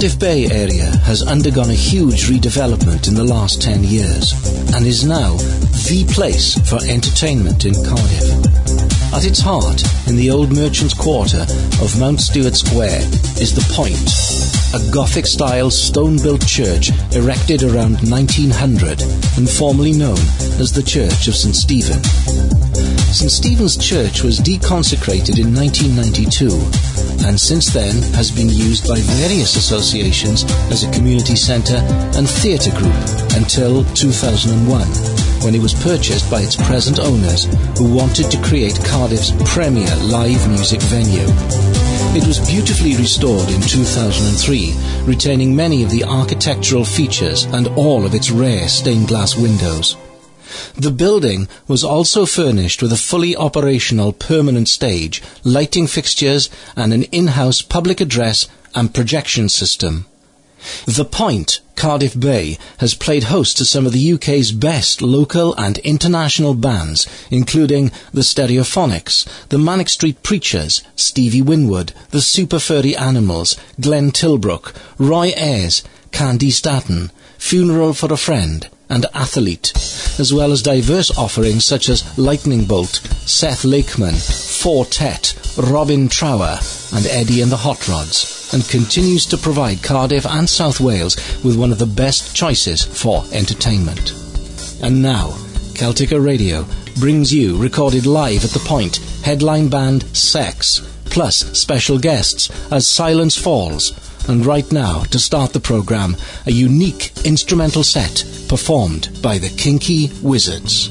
Cardiff Bay area has undergone a huge redevelopment in the last 10 years and is now the place for entertainment in Cardiff. At its heart, in the old Merchants' Quarter of Mount Stewart Square, is The Point, a Gothic-style stone-built church erected around 1900 and formerly known as the Church of St. Stephen. St. Stephen's Church was deconsecrated in 1992 and since then has been used by various associations as a community centre and theatre group until 2001, when it was purchased by its present owners, who wanted to create Cardiff's premier live music venue. It was beautifully restored in 2003, retaining many of the architectural features and all of its rare stained glass windows. The building was also furnished with a fully operational permanent stage, lighting fixtures and an in-house public address and projection system. The Point, Cardiff Bay, has played host to some of the UK's best local and international bands, including the Stereophonics, the Manic Street Preachers, Stevie Winwood, the Super Furry Animals, Glenn Tilbrook, Roy Ayres, Candy Staton, Funeral for a Friend, and Athlete, as well as diverse offerings such as Lightning Bolt, Seth Lakeman, Fortet, Robin Trower, and Eddie and the Hot Rods, and continues to provide Cardiff and South Wales with one of the best choices for entertainment. And now, Celtica Radio brings you, recorded live at The Point, headline band Sex, plus special guests as Silence Falls. And right now, to start the programme, a unique instrumental set performed by the Kinky Wizards.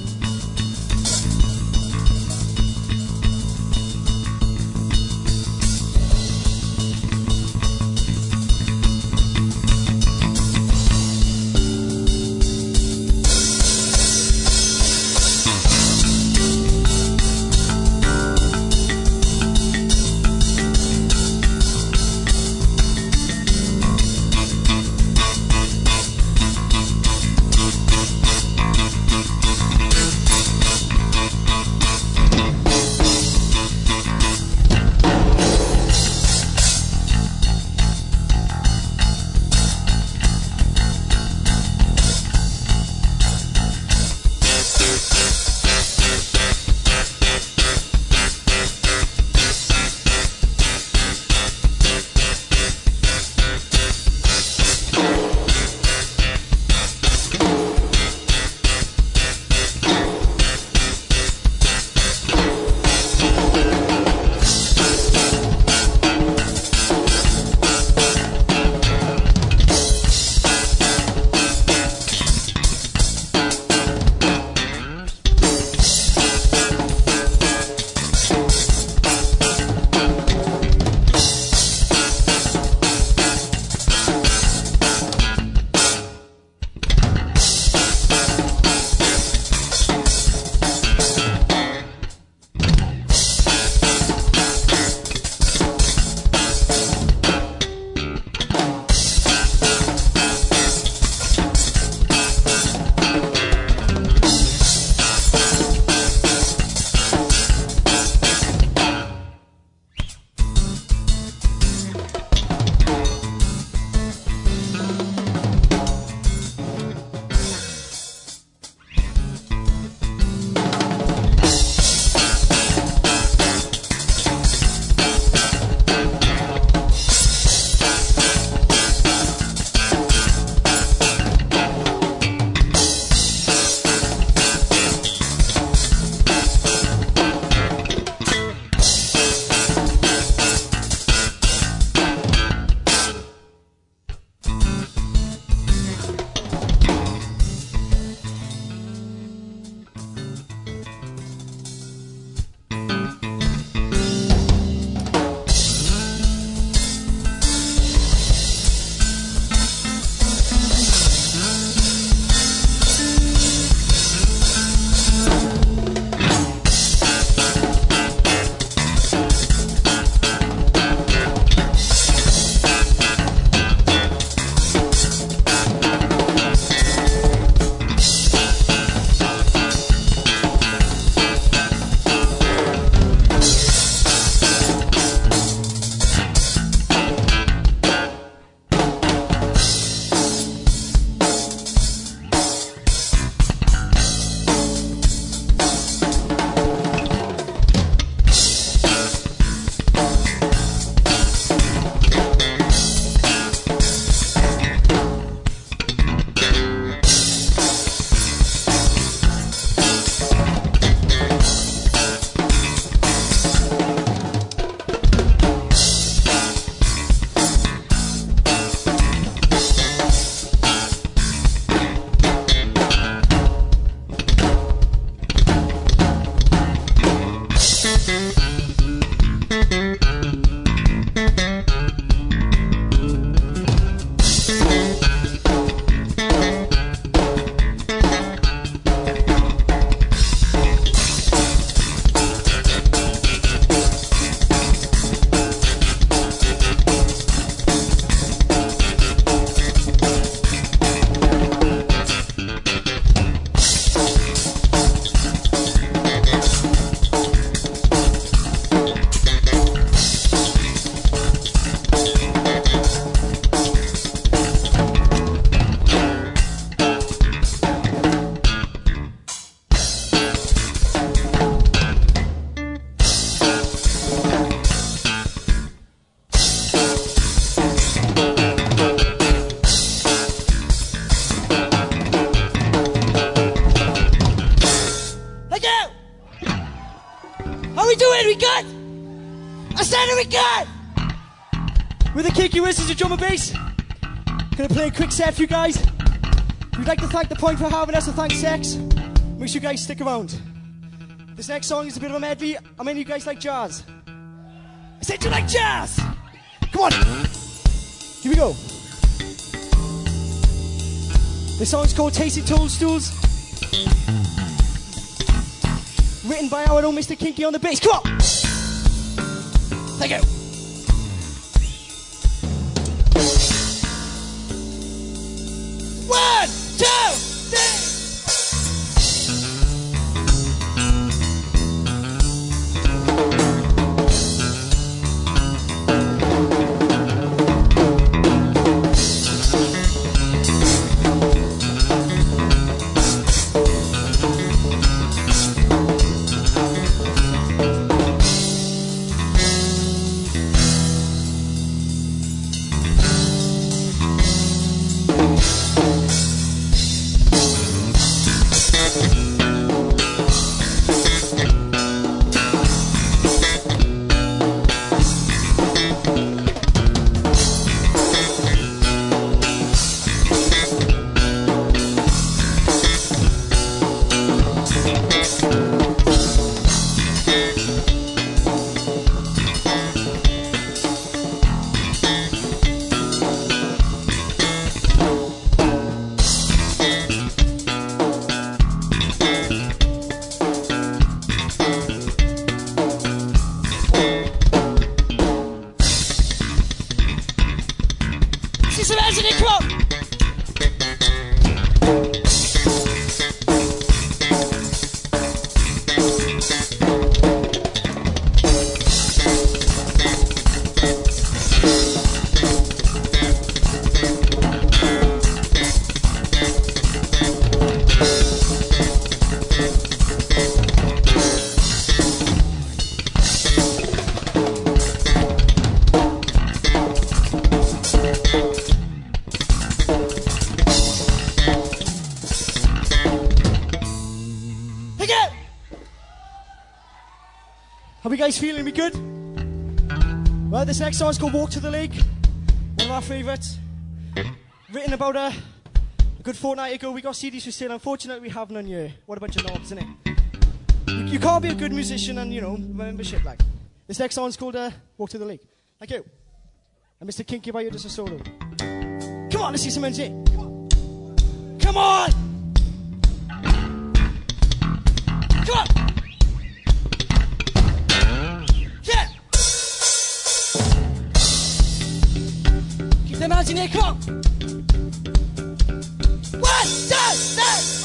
good? I said, are we good? With the Kinky Wizards of drum and bass. Gonna play a quick set for you guys. We'd like to thank The Point for having us and thank Sex. Make sure you guys stick around. This next song is a bit of a medley. How many of you guys like jazz? I said you like jazz! Come on! Here we go. This song's called Tasty Toadstools. Written by our own Mr. Kinky on the bass. Come on! Thank you. One, two, three. How are you guys feeling? We good? Well, this next song is called Walk to the Lake. One of our favourites. Written about a good fortnight ago. We got CDs for sale. Unfortunately, we have none here. What a bunch of knobs, isn't it? You can't be a good musician and, you know, remember shit like. This next song is called Walk to the Lake. Thank you. And Mr. Kinky by you, just a solo. Come on, let's see some energy. Come on! Come on! Yeah! Keep them hands in there, come on! 1, 2, 3!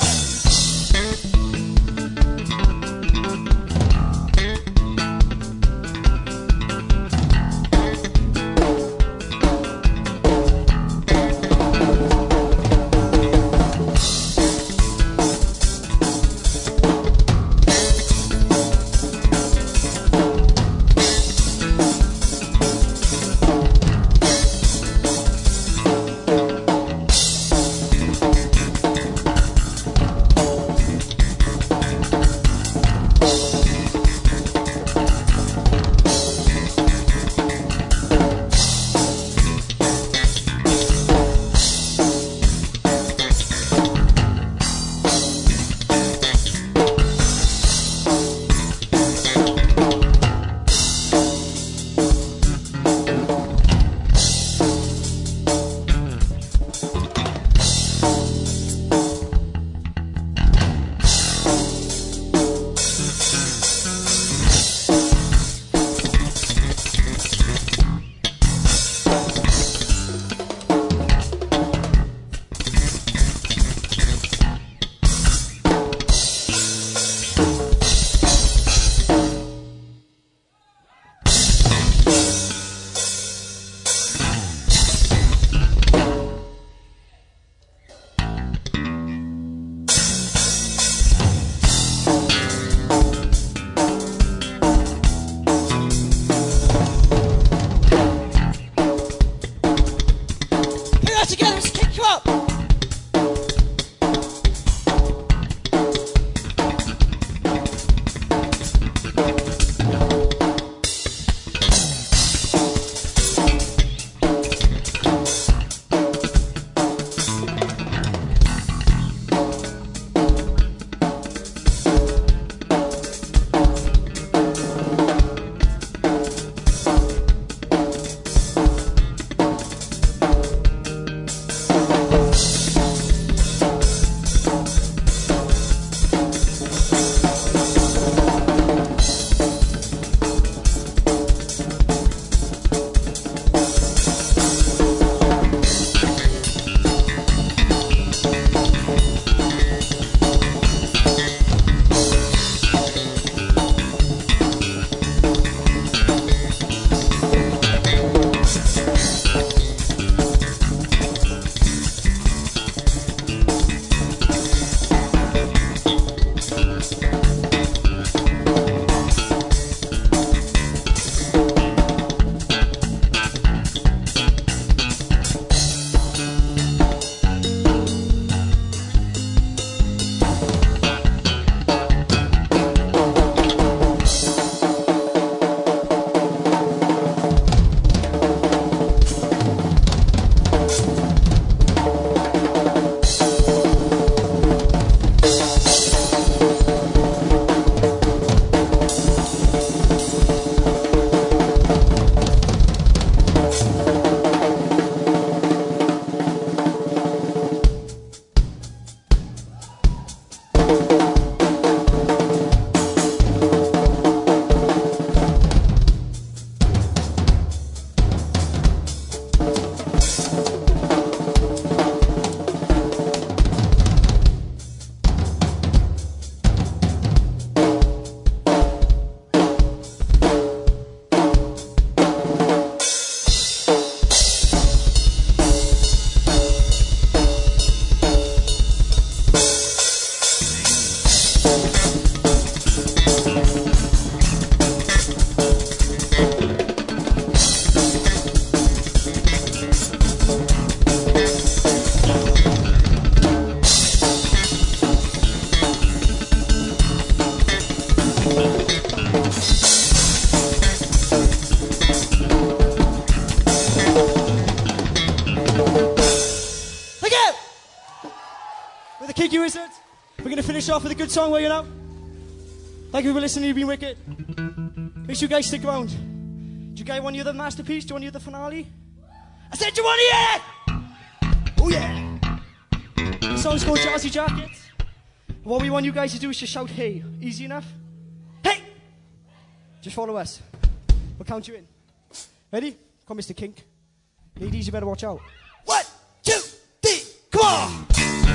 Off with a good song, will you now? Thank you for listening. You've been wicked. Make sure you guys stick around. Do you guys want to hear the masterpiece? Do you want to hear the finale? I said, do you want to hear it? Oh yeah. The song's called Jazzy Jackets. What we want you guys to do is just shout hey. Easy enough? Hey! Just follow us. We'll count you in. Ready? Come on, Mr. Kink. Ladies, you better watch out. 1, 2, 3, come on!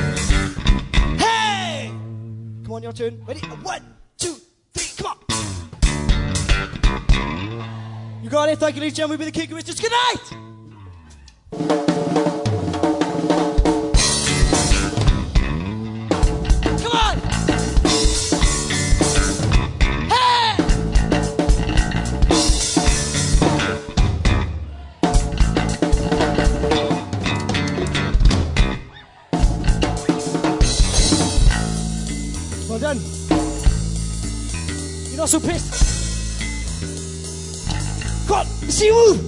Come on, your turn. Ready? 1, 2, 3, come on. You got it. Thank you, ladies and gentlemen. We've been the Kinky Wizards. Good night. Come on. Hey! Well done. You're not so pissed. Come on, see you move.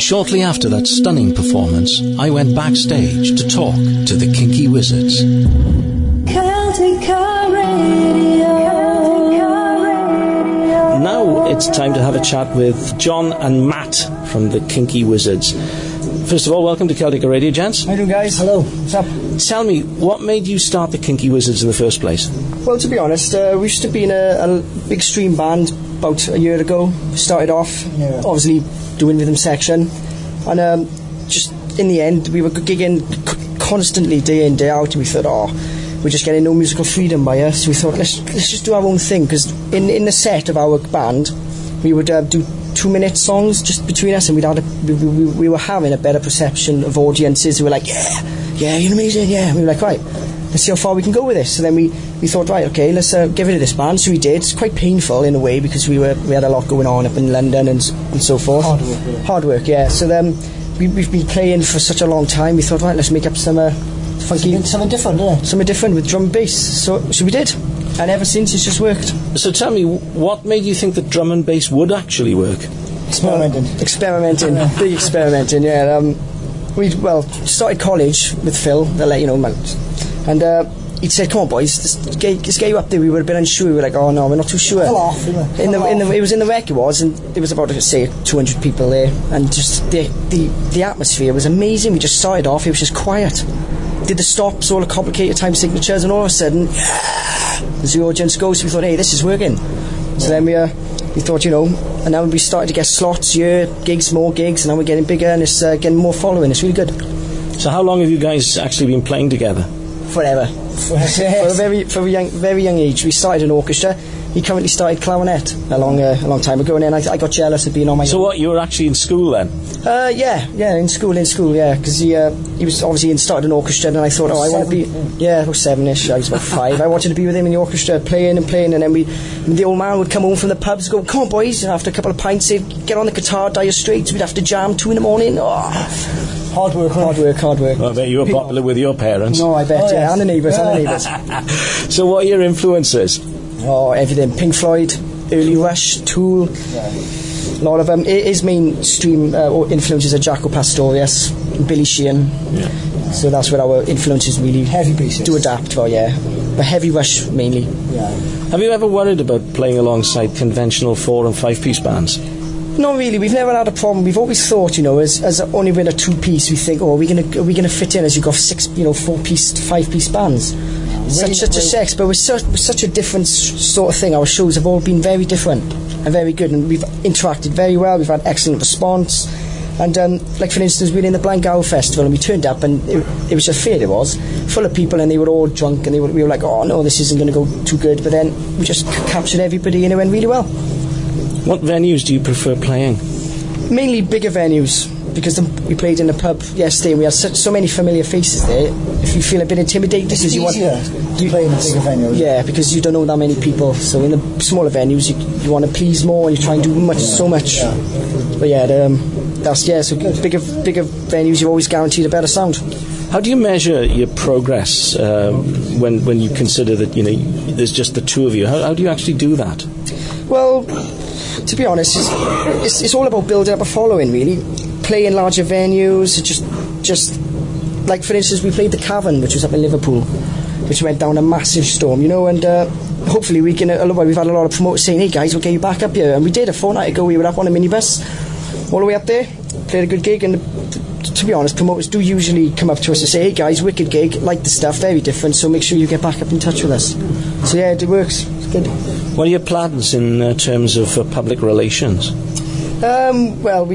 Shortly after that stunning performance, I went backstage to talk to the Kinky Wizards. Celtic Radio. Now it's time to have a chat with John and Matt from the Kinky Wizards. First of all, welcome to Celtic Radio, gents. How you doing, guys? Hello. What's up? Tell me, what made you start the Kinky Wizards in the first place? Well, to be honest, we used to be in a big stream band about a year ago. We started off, obviously, doing rhythm section. And just in the end, we were gigging constantly, day in, day out. And we thought, we're just getting no musical freedom by us. So we thought, let's just do our own thing. Because in the set of our band, we would do 2-minute songs just between us, and we were having a better perception of audiences who were like, yeah, you're amazing, yeah. And we were like, right, let's see how far we can go with this. So then we thought, right, okay, let's get rid of this band. So we did. It's quite painful in a way because we had a lot going on up in London and so forth. Hard work, yeah. So then we've been playing for such a long time. We thought, right, let's make up some funky, Something different, isn't it? something different with drum and bass. So we did, and ever since it's just worked. So tell me, what made you think that drum and bass would actually work? Experimenting, big experimenting, yeah. We started college with Phil, they'll let you know, and he'd said, come on boys, let's get you up there. We would have been unsure. We were like, oh no, we're not too sure. It was in the wreck, it was, and it was about, say, 200 people there, and just the atmosphere was amazing. We just started off, it was just quiet. Did the stops, all the complicated time signatures, and all of a sudden, as the audience goes, we thought, hey, this is working. So then we thought, and now we started to get slots here, more gigs, and now we're getting bigger, and it's getting more following. It's really good. So how long have you guys actually been playing together? Forever. For a very young age. We started an orchestra. He currently started clarinet a long time ago, and then I got jealous of being on my own. So what, you were actually in school then? In school, because he was obviously started an orchestra, and I thought, I want to be, I was 7ish, I was about 5. I wanted to be with him in the orchestra, playing, and then the old man would come home from the pubs, go, come on boys, and after a couple of pints, he'd get on the guitar, Dire Straits, we'd have to jam 2 a.m. Hard work. Well, I bet you were popular with your parents. No, I bet, yes. and the neighbours. So what are your influences? Everything. Pink Floyd, early Rush, Tool. A lot of them. His mainstream influences are Jaco Pastorius, Billy Sheehan. Yeah. So that's where our influences really Heavy pieces. do adapt for, but Heavy Rush mainly. Yeah. Have you ever worried about playing alongside conventional 4- and 5-piece bands? Not really. We've never had a problem. We've always thought, as only with a 2-piece, we think, are we gonna fit in as you've got 6, 4-piece, 5-piece bands. Such a sex, but we're such a different sort of thing. Our shows have all been very different and very good, and we've interacted very well. We've had excellent response, and like for instance, we were in the Blind Gower Festival, and we turned up, and it was a fair. It was full of people, and they were all drunk, and we were like, oh no, this isn't going to go too good. But then we just captured everybody, and it went really well. What venues do you prefer playing? Mainly bigger venues, because we played in a pub yesterday, and we had so many familiar faces there. If you feel a bit intimidated, It's easier to play in the bigger venues. Yeah, because you don't know that many people. So in the smaller venues, you want to please more, and you try and do so much. Yeah. But so bigger venues, you're always guaranteed a better sound. How do you measure your progress when you consider that there's just the two of you? How do you actually do that? Well, to be honest, it's all about building up a following, really. Play in larger venues, just like for instance, we played the Cavern, which was up in Liverpool, which went down a massive storm, and hopefully we've had a lot of promoters saying, hey guys, we'll get you back up here, and we did. A fortnight ago we were up on a minibus all the way up there, played a good gig, and to be honest, promoters do usually come up to us and say, hey guys, wicked gig, like the stuff, very different, so make sure you get back up in touch with us. So yeah, it works. It's good. What are your plans in terms of public relations? Well,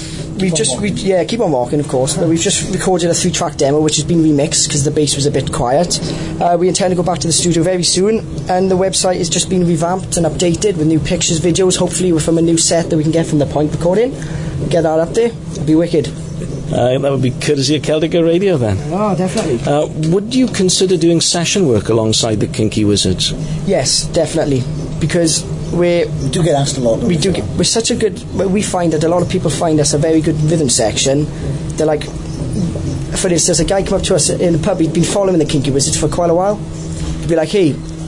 keep on walking, of course, but we've just recorded a 3-track demo which has been remixed because the bass was a bit quiet. We intend to go back to the studio very soon, and the website has just been revamped and updated with new pictures, videos, hopefully from a new set that we can get from the Point recording. Get that up there, it'll be wicked. That would be courtesy of Celtic Radio then. Oh, definitely. Would you consider doing session work alongside the Kinky Wizards? Yes, definitely, because we do get asked a lot. We're such a good. We find that a lot of people find us a very good rhythm section. They're like, for instance, a guy come up to us in the pub. He'd been following the Kinky Wizards for quite a while. He'd be like, "Hey,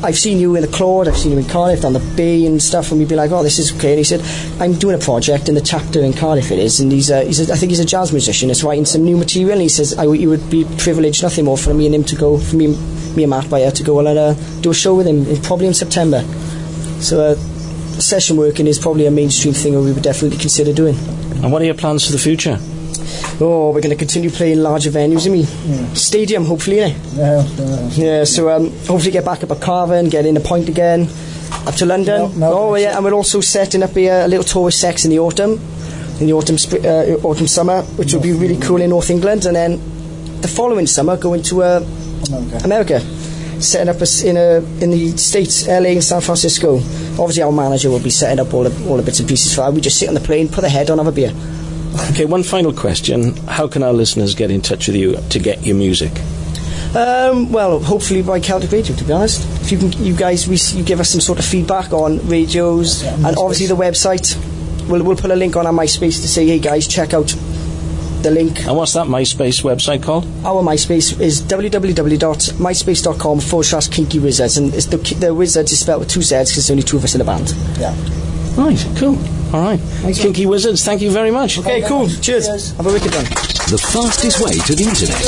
I've seen you in the Claude, I've seen you in Cardiff, on the Bay and stuff, and we'd be like, oh, this is okay. And he said, I'm doing a project in the chapter in Cardiff it is, and I think he's a jazz musician, he's writing some new material, and he says, it would be privileged, nothing more, for me and him to go, for me and Matt Bayer to go and do a show with him, probably in September. So session working is probably a mainstream thing we would definitely consider doing. And what are your plans for the future? Oh, we're going to continue playing larger venues, stadium, hopefully, Yeah, so hopefully get back up at Carver and get in a point again, up to London. Yeah, and we're also setting up a little tour with Sex in the autumn, summer, which will be really cool in North England, and then the following summer going to America, setting up in the States, LA and San Francisco. Obviously our manager will be setting up all the bits and pieces for that. We just sit on the plane, put the head on, have a beer. Okay, one final question. How can our listeners get in touch with you to get your music? Well, hopefully by Celtic Radio, to be honest. If you guys give us some sort of feedback on radios, and obviously the website. We'll put a link on our MySpace to say, hey guys, check out the link. And what's that MySpace website called? Our MySpace is www.myspace.com/Kinky Wizards, and the Wizards is spelled with 2 Z's because there's only 2 of us in the band. Yeah. Right, cool. All right. Kinky Wizards, thank you very much. Okay, cool. Cheers. Have a wicked one. The fastest way to the internet.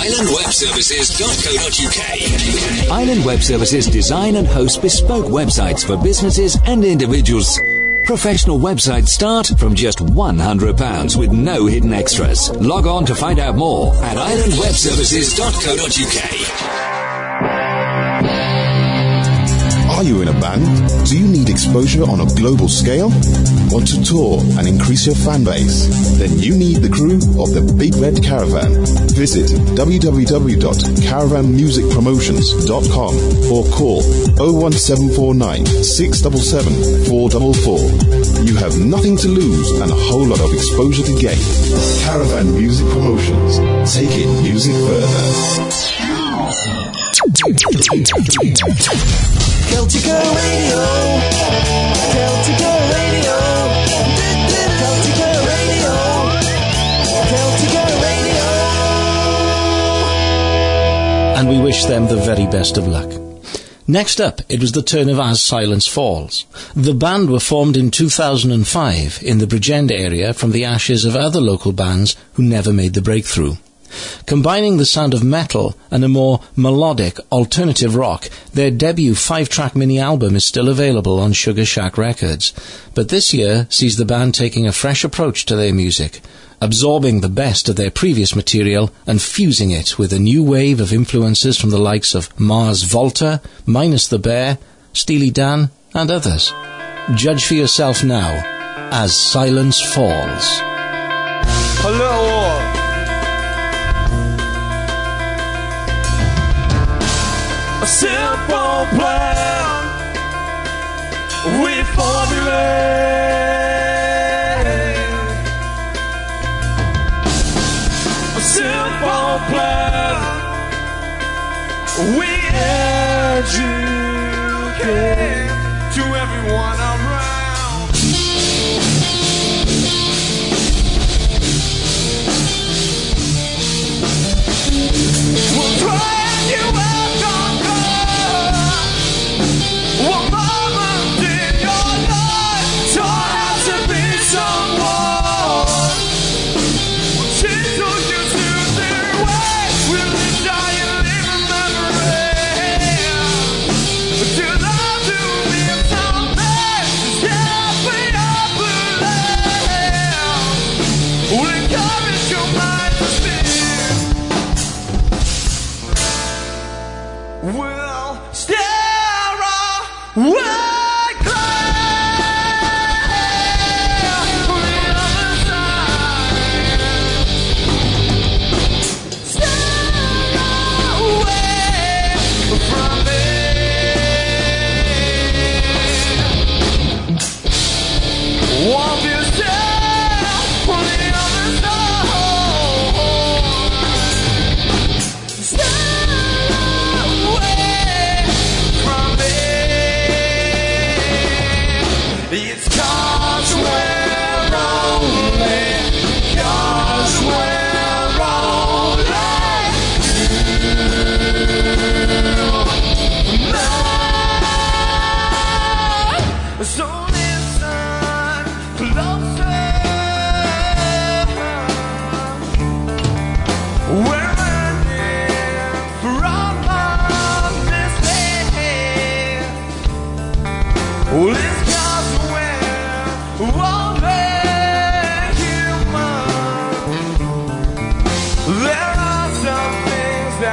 islandwebservices.co.uk. Island Web Services design and host bespoke websites for businesses and individuals. Professional websites start from just £100 with no hidden extras. Log on to find out more at islandwebservices.co.uk. Are you in a band? Do you need exposure on a global scale? Want to tour and increase your fan base? Then you need the crew of the Big Red Caravan. Visit www.caravanmusicpromotions.com or call 01749 677 444. You have nothing to lose and a whole lot of exposure to gain. Caravan Music Promotions. Taking music further. Celtica Radio, Celtica Radio, Celtica Radio, Celtica Radio. And we wish them the very best of luck. Next up, it was the turn of As Silence Falls. The band were formed in 2005 in the Bridgend area from the ashes of other local bands who never made the breakthrough. Combining the sound of metal and a more melodic alternative rock, their debut 5-track mini-album is still available on Sugar Shack Records. But this year sees the band taking a fresh approach to their music, absorbing the best of their previous material and fusing it with a new wave of influences from the likes of Mars Volta, Minus the Bear, Steely Dan and others. Judge for yourself now, As Silence Falls. Hello. A simple plan we formulate. A simple plan we educate to everyone around. We'll drive you out. What moment in your life taught how to be someone? She took you to their way. Will you die and leave a memory? To love to be something just for your belief. Will encourage your mind to speak. Will stay. We're glad for the other side. Stand away from me. Walk yourself for the other side. Stand away from me.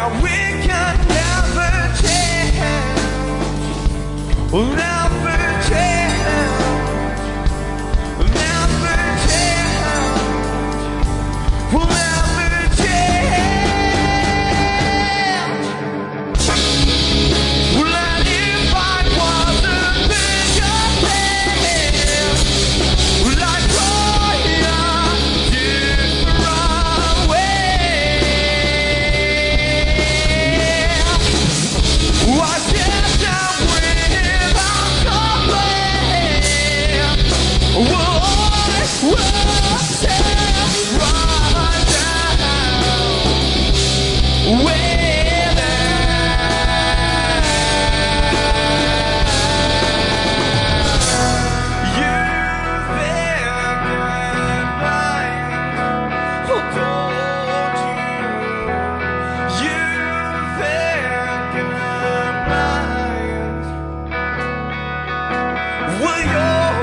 Now we can never change. We'll never change. We'll never change. We'll never change. Well, and if I was a bigger thing, well, I'd try a different way. I said that without complaint, well, I will stand right down with it. You think goodbye, oh, don't you? You think goodbye. Well, you're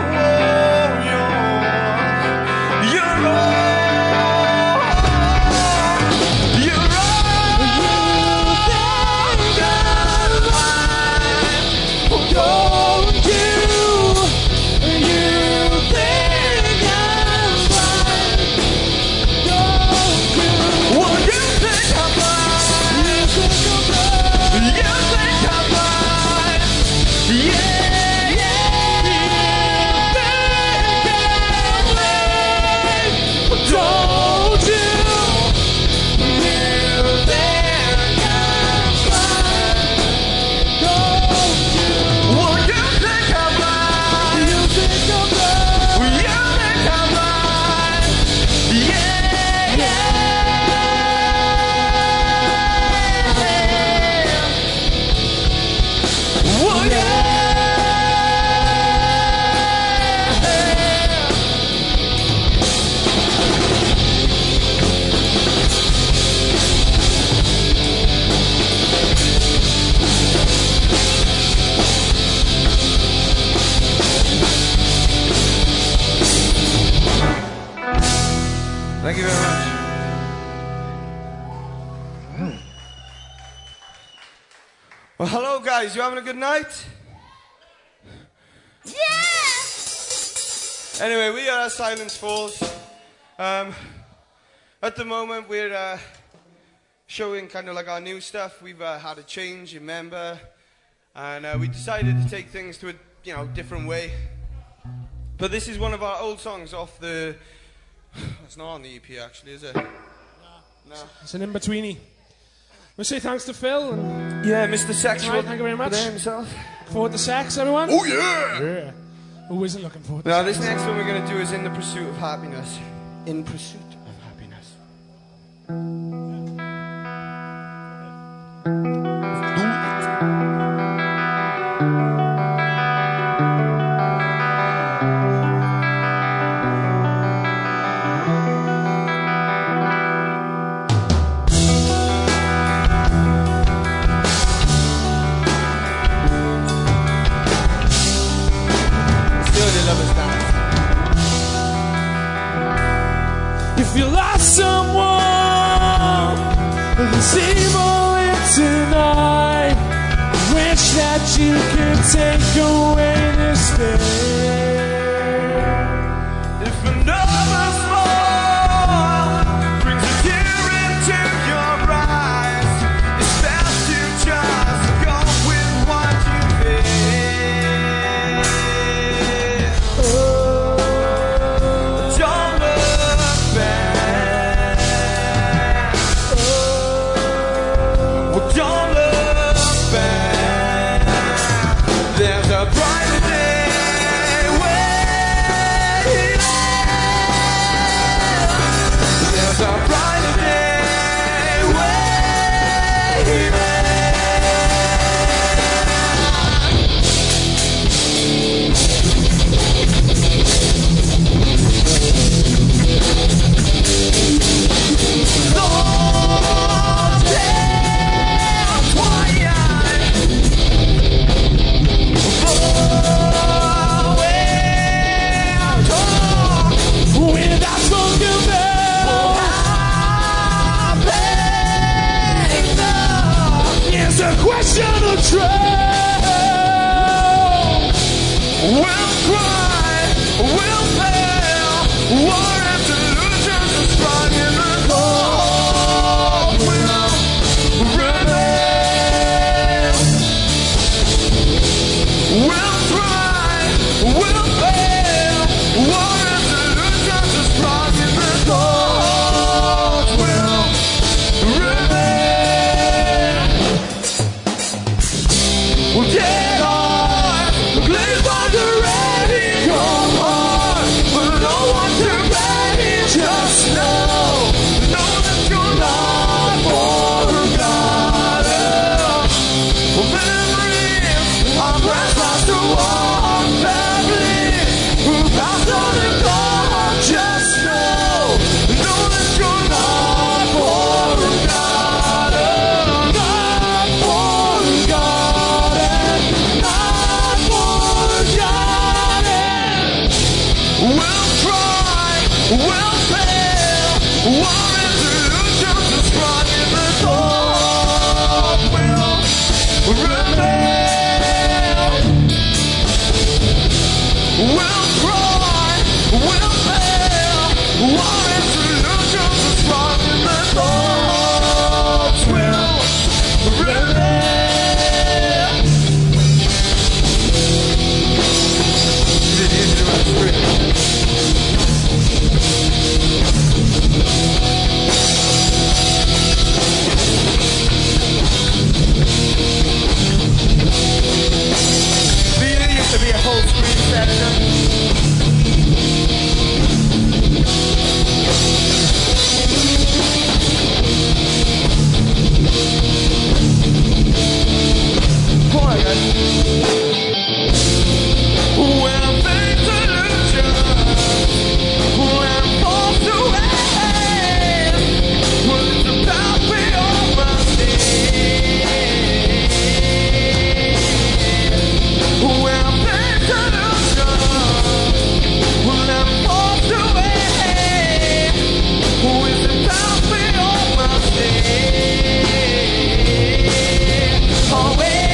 Thank you very much. Well, hello guys, you having a good night? Yeah! Anyway, we are at Silence Falls. At the moment we're showing kind of like our new stuff. We've had a change in member, and we decided to take things to a different way. But this is one of our old songs off the... It's not on the EP actually, is it? No. It's an in-betweenie. We'll say thanks to Phil. And yeah, Mr. Sexual. Thank you very much. Himself. Look forward to sex, everyone. Oh yeah! Yeah. Who isn't looking forward to Now sex? this next one we're going to do is In the Pursuit of Happiness. In Pursuit of Happiness. If you lost someone this evening tonight, wish that you could take away this pain. If another smile brings a tear into your eyes, it's best to just go with what you feel. Don't look back. Well, don't look back. There's a brighter day waiting. There's a brighter day waiting. Lord, tell national trail. We'll cry, we'll fail. War and delusions are strong in the cold. We'll rebel. We'll try, we'll fail. War and delusions are strong in the cold. We'll rebel. We'll get on, live under ready, come on, but no one's ready. Just know that you're not forgotten. Memories are pressed past the wall, families who passed on and gone. Just know that you're not forgotten, not forgotten, not forgotten. We'll try, we'll fail. War and delusions are strong in the thought. We'll rebel. We'll try, we'll fail. War and delusions are strong in the thought. We'll rebel. There used to be a whole screen section. Come on, guys. When things illusion, when falls away, when it's about to be over. When things illusion, when it falls away, when it's about to be over. Away.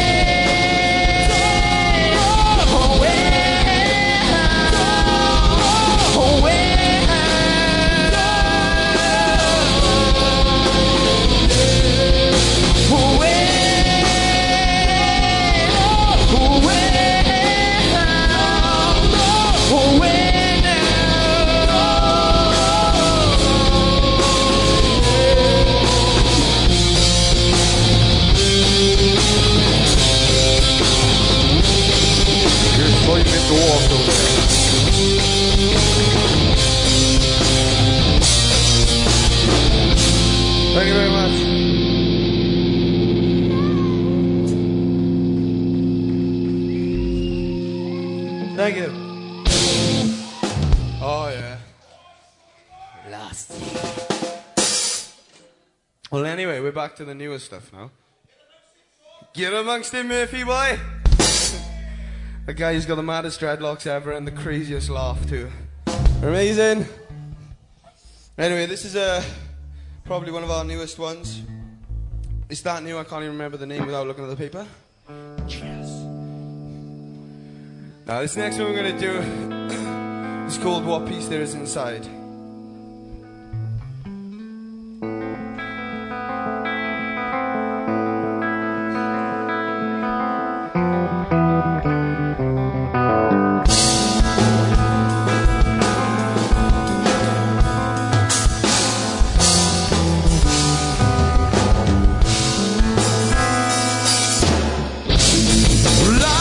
Thank you very much. Thank you. Oh yeah. Last year. Well anyway, we're back to the newest stuff now. Get amongst him, Murphy boy. The guy who's got the maddest dreadlocks ever and the craziest laugh too. Amazing. Anyway, this is probably one of our newest ones. It's that new I can't even remember the name without looking at the paper. Cheers. Now this next one we're gonna do is called What Peace There Is Inside.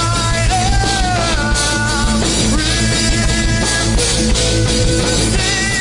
Light up, breathe.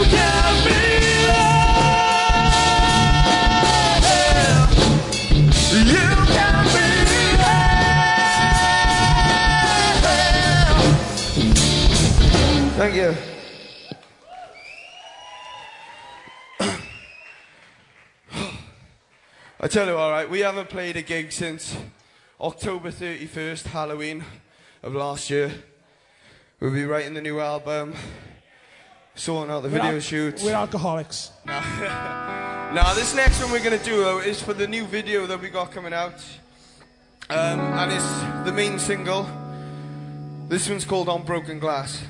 can be there. You can be there. Thank you. I tell you, alright, we haven't played a gig since October 31st, Halloween of last year. We'll be writing the new album, sorting out the video shoots. We're alcoholics. Now, this next one we're going to do, though, is for the new video that we got coming out. And it's the main single. This one's called On Broken Glass.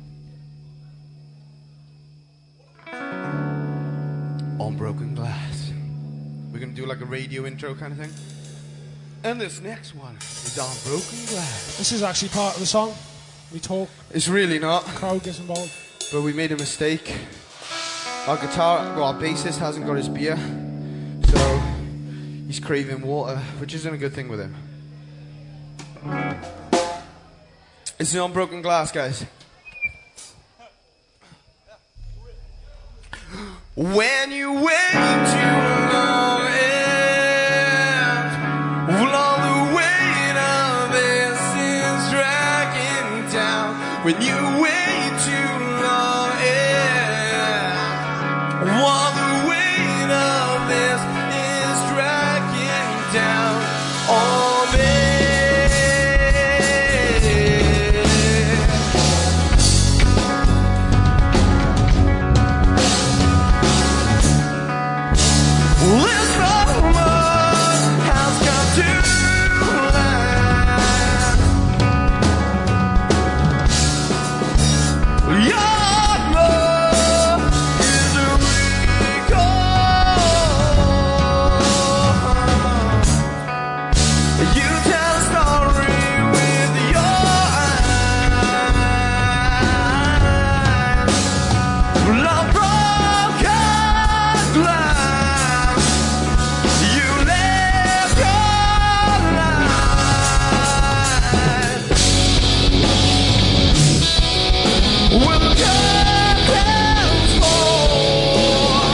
On Broken Glass. We're going to do like a radio intro kind of thing. And this next one is On Broken Glass. This is actually part of the song. We talk. It's really not. Crowd gets involved. But we made a mistake. Our bassist hasn't got his beer. So he's craving water, which isn't a good thing with him. It's On Broken Glass, guys. When you wait too long, well, all the weight of this is dragging down. When you wait too long, all the weight of this is dragging down on me. This moment has come to last. Your love is a recall. You tell a story with your eyes. Love broken glass. You left your light with the curtains fall,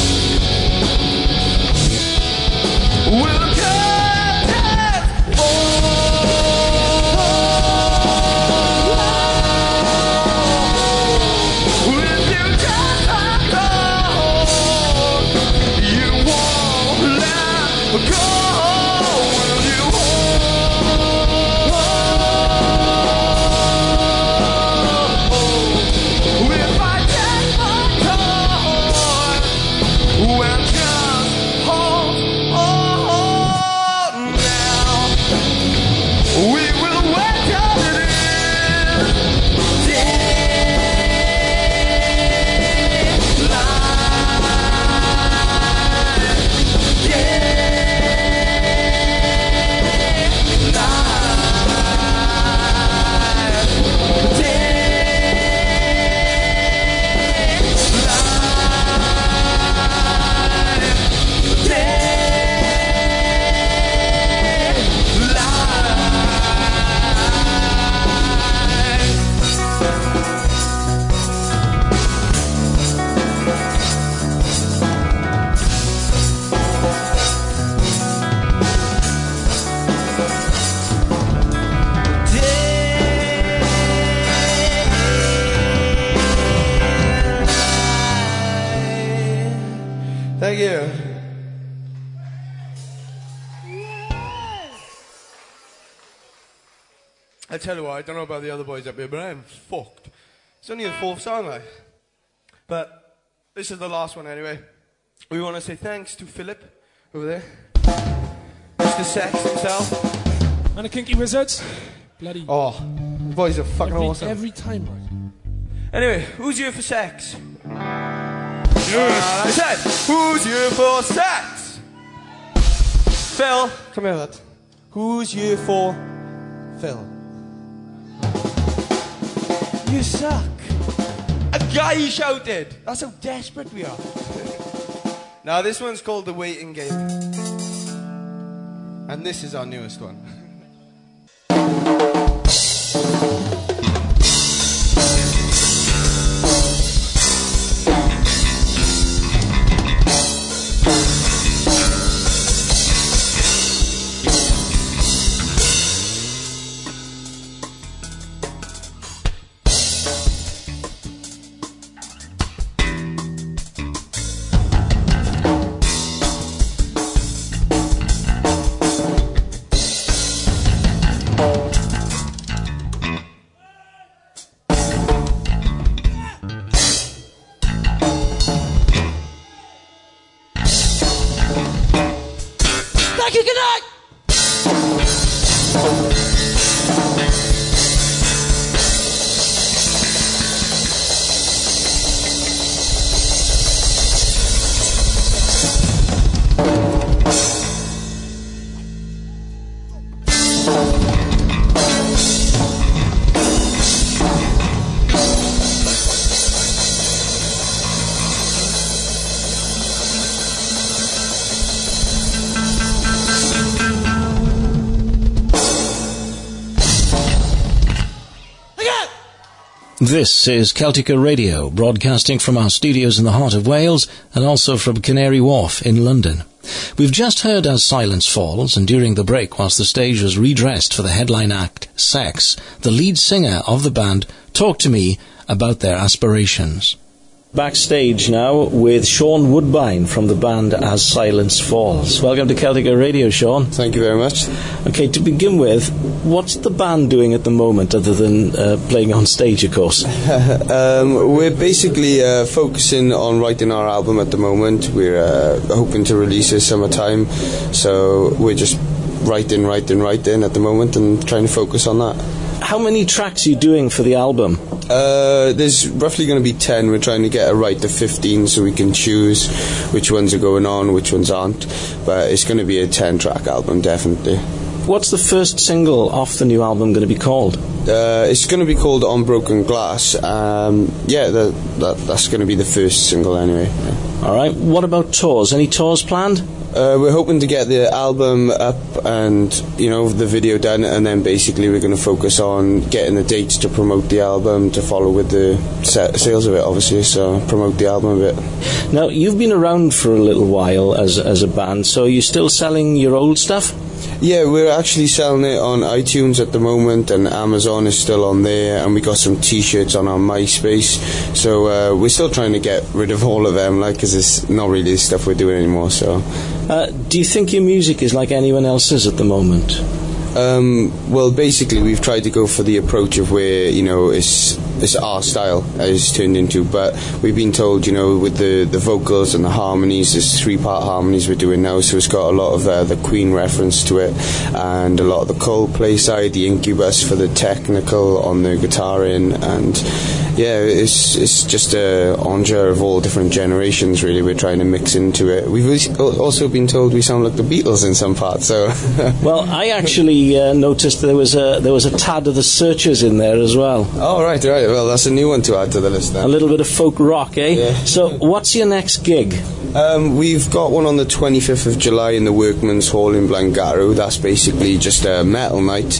with the curtains fall. With you just alone, you won't let go. Will you hold? If I take my time, well, just hold on now. We will wait till it is Thank you. I tell you what, I don't know about the other boys up here, but I'm fucked. It's only the fourth song, like. But this is the last one anyway. We want to say thanks to Philip over there. Mr. Sex himself. And the Kinky Wizards. Bloody. Oh, the boys are fucking awesome. Every time, right? Anyway, who's here for sex? I said, who's here for sex? Phil, come here, lad. Who's here for Phil? You suck. A guy shouted. That's how desperate we are. Now this one's called The Waiting Game. And this is our newest one. Thank you, good night! This is Celtica Radio, broadcasting from our studios in the heart of Wales and also from Canary Wharf in London. We've just heard As Silence Falls, and during the break, whilst the stage was redressed for the headline act, Sex, the lead singer of the band talked to me about their aspirations. Backstage now with Sean Woodbine from the band As Silence Falls. Welcome to Celtica Radio, Sean. Thank you very much. Okay, to begin with, what's the band doing at the moment other than playing on stage, of course? We're basically focusing on writing our album at the moment. We're hoping to release it summertime, so we're just writing at the moment and trying to focus on that. How many tracks are you doing for the album? There's roughly going to be 10. We're trying to get a right to 15 so we can choose which ones are going on, which ones aren't. But it's going to be a 10-track album, definitely. What's the first single off the new album going to be called? It's going to be called On Broken Glass. That's going to be the first single anyway. Yeah. All right. What about tours? Any tours planned? We're hoping to get the album up and, the video done, and then basically we're going to focus on getting the dates to promote the album, to follow with the sales of it, obviously, so promote the album a bit. Now, you've been around for a little while as a band, so are you still selling your old stuff? Yeah, we're actually selling it on iTunes at the moment, and Amazon is still on there, and we got some T-shirts on our MySpace, so we're still trying to get rid of all of them, because it's not really the stuff we're doing anymore, so... do you think your music is like anyone else's at the moment? Well, basically, we've tried to go for the approach of where, it's our style as it's turned into, but we've been told, with the vocals and the harmonies, there's 3-part harmonies we're doing now, so it's got a lot of the Queen reference to it, and a lot of the Coldplay side, the Incubus for the technical on the guitar in, and yeah, it's just a onger of all different generations, really. We're trying to mix into it. We've also been told we sound like the Beatles in some parts, so... Well, I actually noticed there was a tad of the Searchers in there as well. Oh, right. Well, that's a new one to add to the list then. A little bit of folk rock, eh? Yeah. So, what's your next gig? We've got one on the 25th of July in the Workman's Hall in Blangarrow. That's basically just a metal night,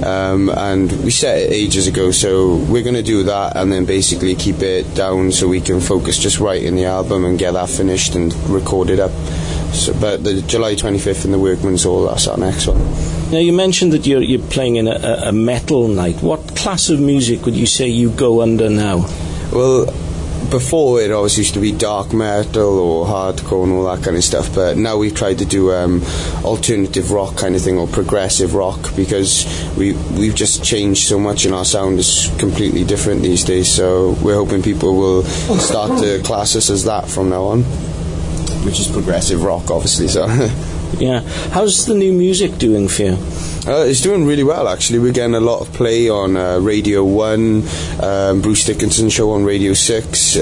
and we set it ages ago, so we're going to do that and then basically keep it down so we can focus just writing the album and get that finished and recorded up. So, but the July 25th in the Workman's Hall, that's our next one. Now, you mentioned that you're playing in a metal night. What class of music would you say you go under now? Well, before it always used to be dark metal or hardcore and all that kind of stuff, but now we've tried to do alternative rock kind of thing, or progressive rock, because we've just changed so much and our sound is completely different these days, so we're hoping people will start to class us as that from now on, which is progressive rock, obviously. So yeah. How's the new music doing for you? It's doing really well, actually. We're getting a lot of play on Radio 1, Bruce Dickinson show on Radio 6,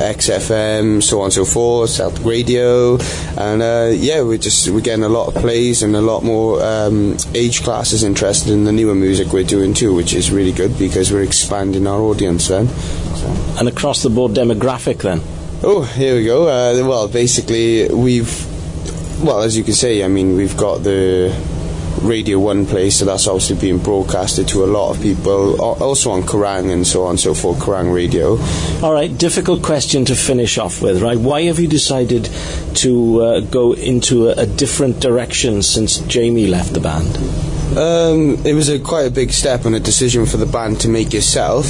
XFM, so on and so forth, Celtic Radio, and we're getting a lot of plays and a lot more age classes interested in the newer music we're doing too, which is really good because we're expanding our audience then. So. And across the board demographic then? Oh, here we go. Well, basically, as you can say, we've got the Radio 1 play, so that's obviously being broadcasted to a lot of people, also on Kerrang and so on and so forth, Kerrang Radio. Alright, difficult question to finish off with, right? Why have you decided to go into a different direction since Jamie left the band? It was quite a big step and a decision for the band to make itself.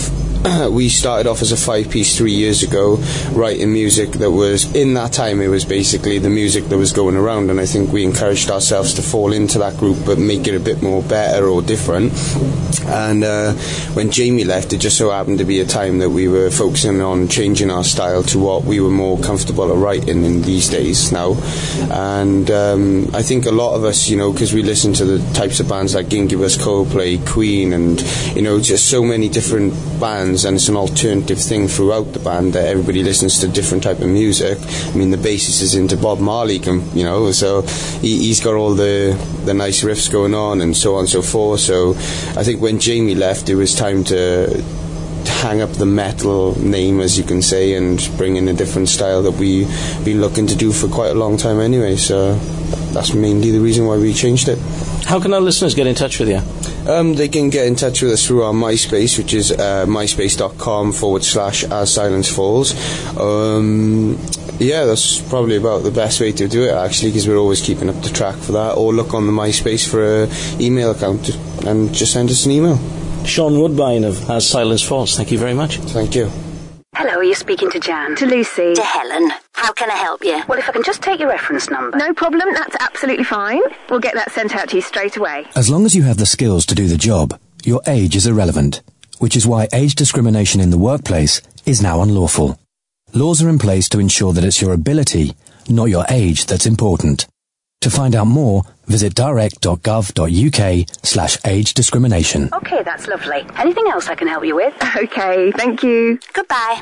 we started off as a 5-piece 3 years ago, writing music that was, in that time, it was basically the music that was going around, and I think we encouraged ourselves to fall into that group but make it a bit more better or different. And when Jamie left, it just so happened to be a time that we were focusing on changing our style to what we were more comfortable at writing in these days now. And I think a lot of us, you know, because we listen to the types of bands like Incubus, Coldplay, Queen, and, you know, just so many different bands, and it's an alternative thing throughout the band that everybody listens to different type of music. I mean, the bassist is into Bob Marley, you know, so he's got all the nice riffs going on and so on and so forth. So I think when Jamie left, it was time to hang up the metal name, as you can say, and bring in a different style that we've been looking to do for quite a long time anyway. So that's mainly the reason why we changed it. How can our listeners get in touch with you? They can get in touch with us through our MySpace, which is myspace.com/As Silence Falls. Yeah, that's probably about the best way to do it, actually, because we're always keeping up the track for that. Or look on the MySpace for an email account and just send us an email. Sean Woodbine of As Silence Falls, thank you very much. Thank you. Hello, are you speaking to Jan? To Lucy. To Helen. How can I help you? Well, if I can just take your reference number. No problem, that's absolutely fine. We'll get that sent out to you straight away. As long as you have the skills to do the job, your age is irrelevant, which is why age discrimination in the workplace is now unlawful. Laws are in place to ensure that it's your ability, not your age, that's important. To find out more, visit direct.gov.uk/age discrimination. Okay, that's lovely. Anything else I can help you with? Okay, thank you. Goodbye.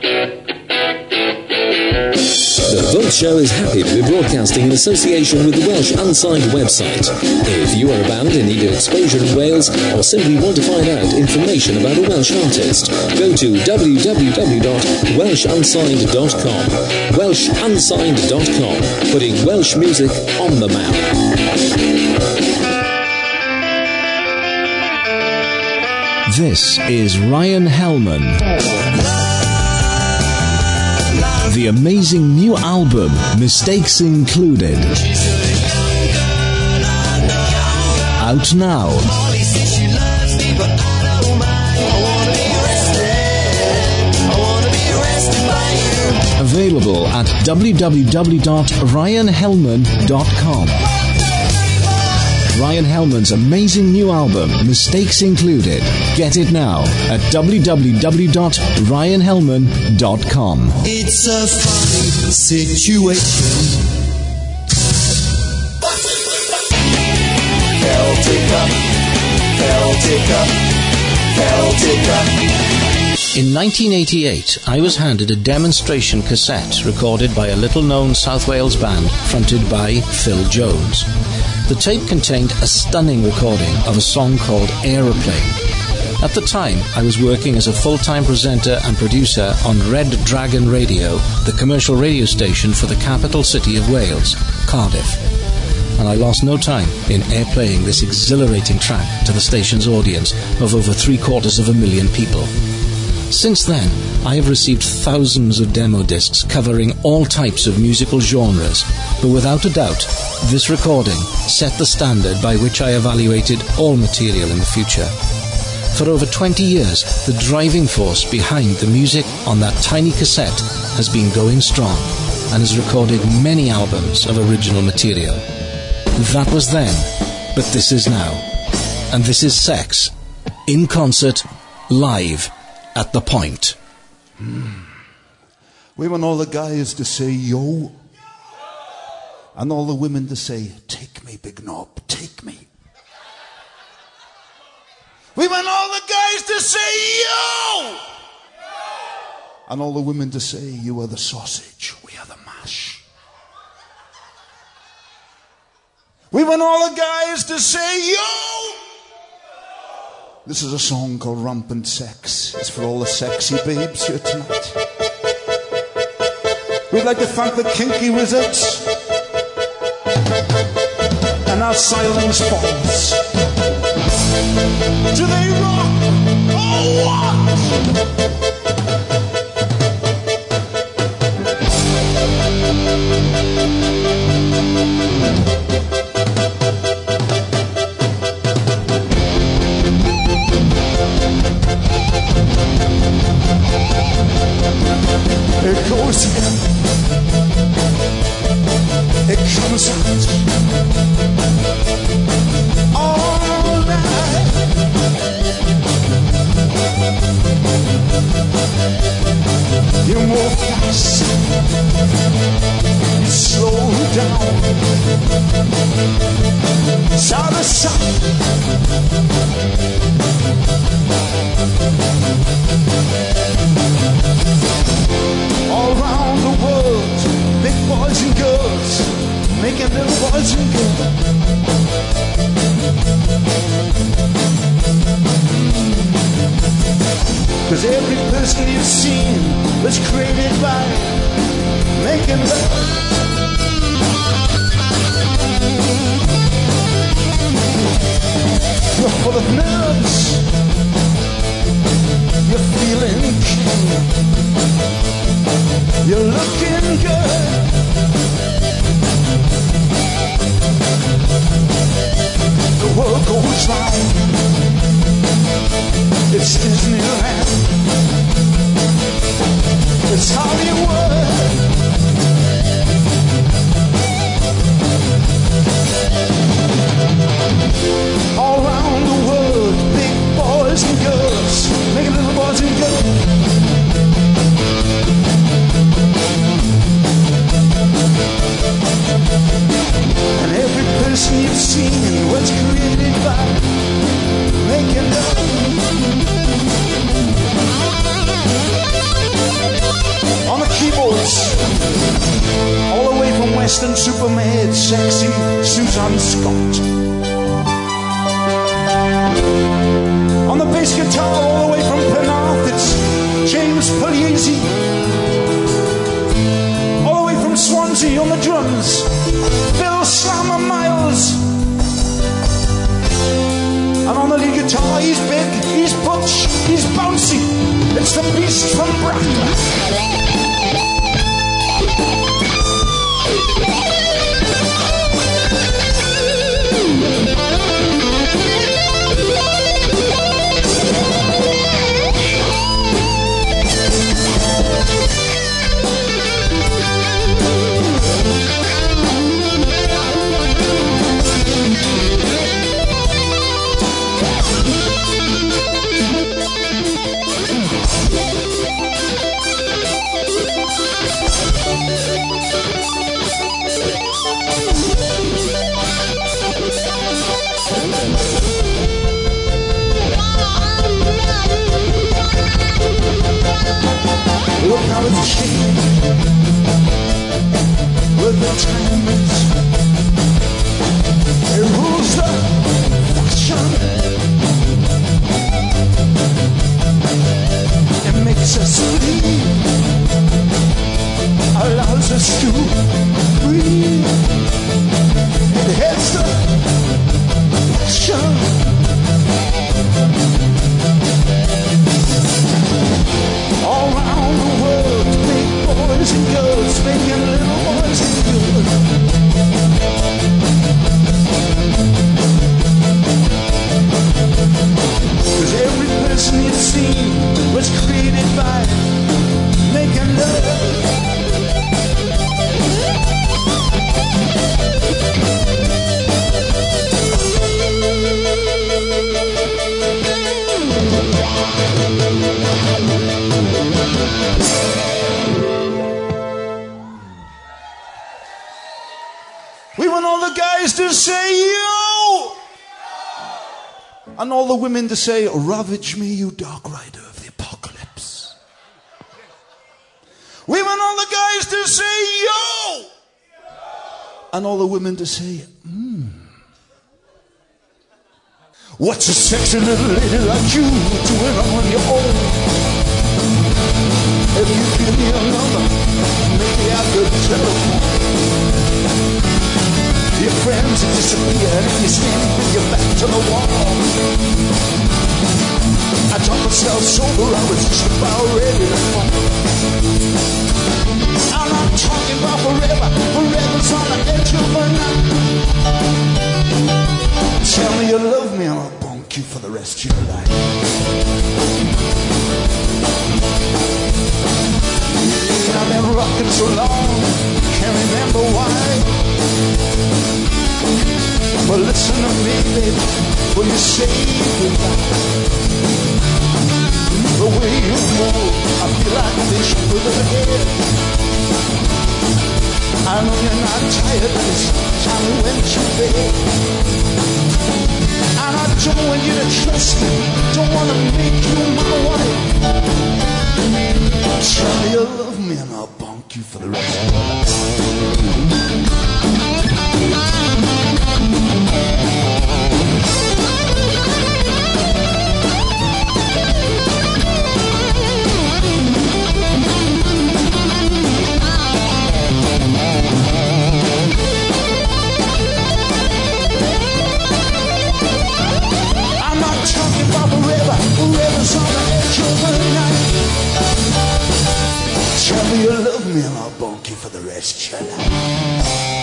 The Volt Show is happy to be broadcasting in association with the Welsh Unsigned website. If you are a band in need of exposure in Wales, or simply want to find out information about a Welsh artist, go to www.welshunsigned.com. Welshunsigned.com, putting Welsh music on the map. This is Ryan Hellman. The amazing new album, Mistakes Included. Out now. Available at www.ryanhellman.com. Ryan Hellman's amazing new album, Mistakes Included. Get it now at www.ryanhellman.com. It's a funny situation. Celtica, Celtica, Celtica. In 1988, I was handed a demonstration cassette recorded by a little-known South Wales band fronted by Phil Jones. The tape contained a stunning recording of a song called Aeroplane. At the time, I was working as a full-time presenter and producer on Red Dragon Radio, the commercial radio station for the capital city of Wales, Cardiff. And I lost no time in airplaying this exhilarating track to the station's audience of over 750,000 people. Since then, I have received thousands of demo discs covering all types of musical genres, but without a doubt, this recording set the standard by which I evaluated all material in the future. For over 20 years, the driving force behind the music on that tiny cassette has been going strong and has recorded many albums of original material. That was then, but this is now. And this is Sex, in concert, live, at the Point. We want all the guys to say, yo. And all the women to say, take me, big knob, take me. We want all the guys to say, yo. And all the women to say, you are the sausage, we are the mash. We want all the guys to say, yo. This is a song called Rampant Sex. It's for all the sexy babes here tonight. We'd like to thank the Kinky Wizards and Our Silence Falls. Do they rock or what? sight. All night. You move fast, you slow down, side to side. All around the world, big boys and girls, making little boys and girls. Cause every person you've seen was created by making love. You're full of nerves, you're feeling keen, you're looking good. The world goes round, it's Disneyland, it's Hollywood. All around the world, big boys and girls, making little boys and girls. And every person you've seen was created by making love. On the keyboards, all the way from Western Supermade, sexy Susan Scott. On the bass guitar, all the way from Penarth, it's James Pugliese. All the way from Swansea on the drums, Bill Slammer Miles. And on the lead guitar, he's big, he's butch, he's bouncy. It's the beast from Bracknell. Look how it's changed with the times. It rules the fashion. It makes us believe, allows us to breathe. It heads the fashion. All around the world, big boys and girls, making little boys and girls. Cause every person you've seen was created by making love. We want all the guys to say yo, and all the women to say ravage me, you dark rider of the apocalypse. We want all the guys to say yo, and all the women to say What's a sexy little lady like you doing on your own? If you give me a number, maybe I could telephone. Your friends have disappeared and you're standing with your back to the wall. I taught myself sober, I was just about ready to fall. I'm not talking about forever, forever's on the edge of my night. Tell me you love me and I'll bonk you for the rest of your life. I've been rocking so long, can't remember why. listen to me, baby, when you say goodbye. The way you move, I feel like this with the head. I know you're not tired, but it's time we went to bed. And I don't want you to trust me, don't want to make you my wife. Tell me you love me and I'll bonk you for the rest of my life. I'm not talking about forever, forever's on the edge of the night. Tell me you love me and I'll bonk you for the rest of your life.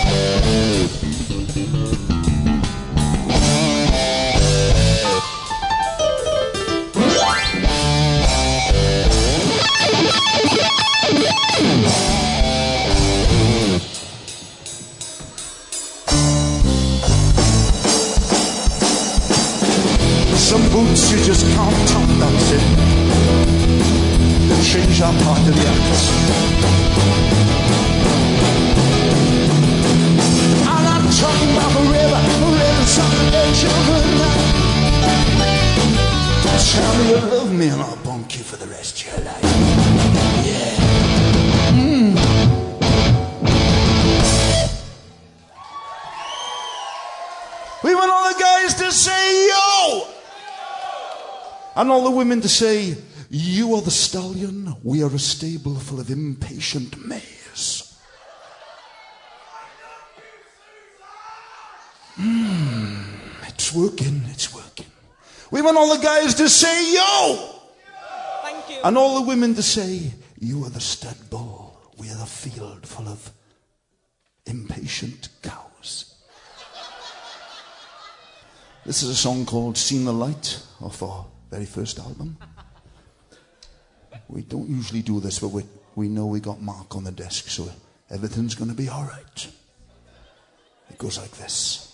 Some boots you just can't top, that's it. They change our part of the act. I'm not talking about forever, forever's on the edge of the night. Tell me you love me and I'll bonk you for the rest of your life. Yeah. We want all the guys to say yo! And all the women to say, you are the stallion, we are a stable full of impatient mares. It's working, it's working. We want all the guys to say, yo! Thank you. And all the women to say, you are the stud bull, we are the field full of impatient cows. This is a song called Seen the Light off our very first album. We don't usually do this, but we know we got Mark on the desk, so everything's going to be all right. It goes like this.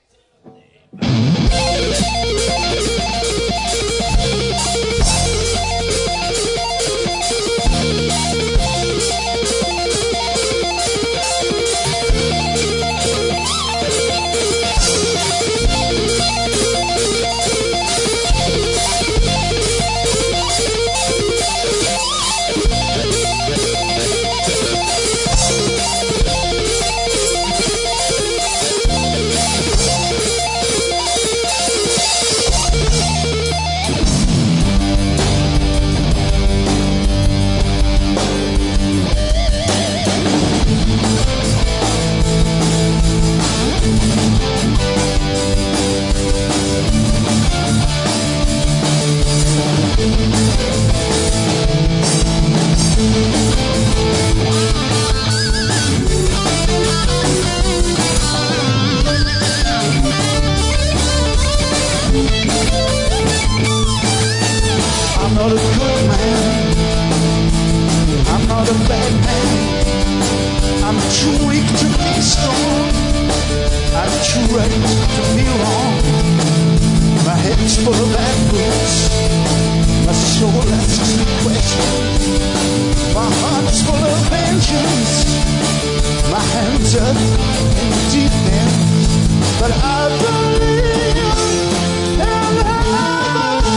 I'm not a good man, I'm not a bad man, I'm too weak to be strong, I'm too right to be wrong. My head's full of bad boots, my soul asks the question, my heart's full of vengeance, my hands up in the deep end, but I believe in love.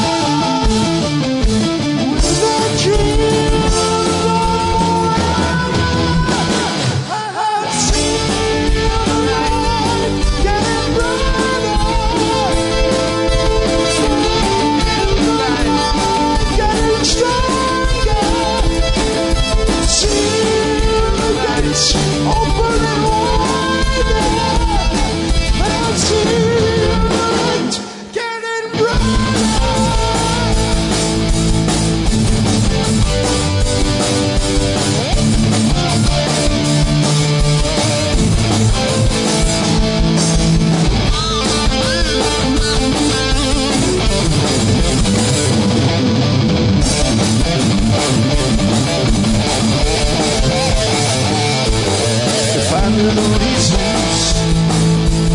Open and wide, I'll see you.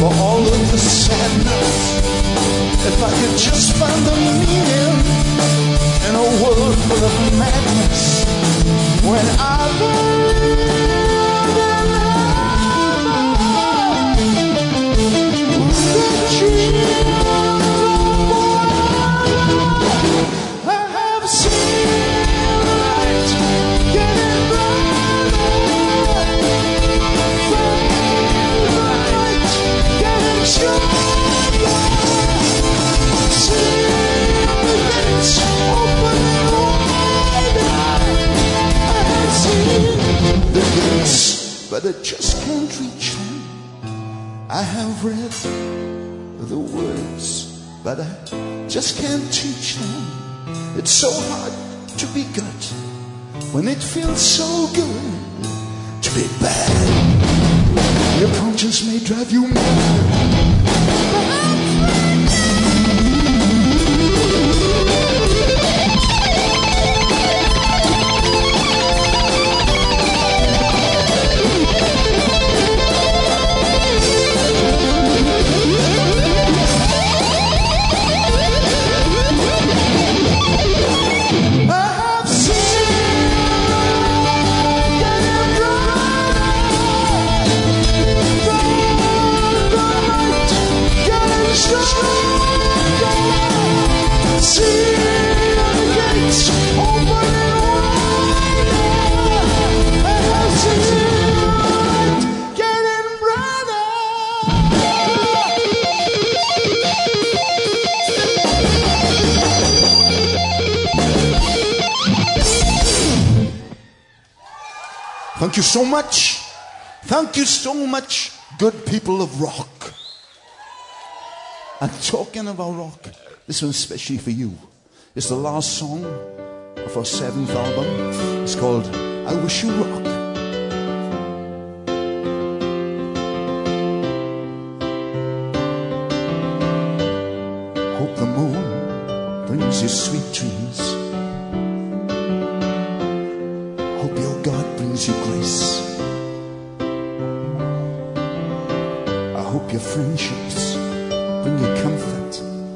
for all of the sadness. If I could just find the meaning in a world full of madness, when I but I just can't reach them. I have read the words, but I just can't teach them. It's so hard to be good when it feels so good to be bad. Your conscience may drive you mad. Thank you so much. Thank you so much, good people of rock. And talking about rock, this one's especially for you. It's the last song of our 7th album. It's called I Wish You Rock. Hope the moon brings you sweet dreams. Hope your God brings you grace. I hope your friendships bring you comfort,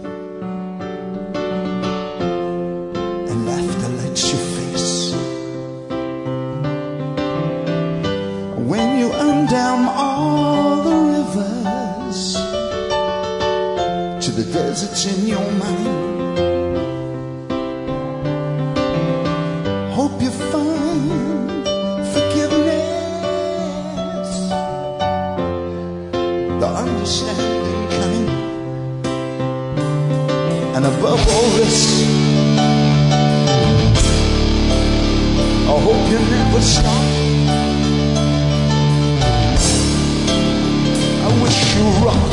and laughter lights your face. When you undam all the rivers to the deserts in your mind, hope you find forgiveness, the understanding kind. And above all this, I hope you never stop. I wish you rock.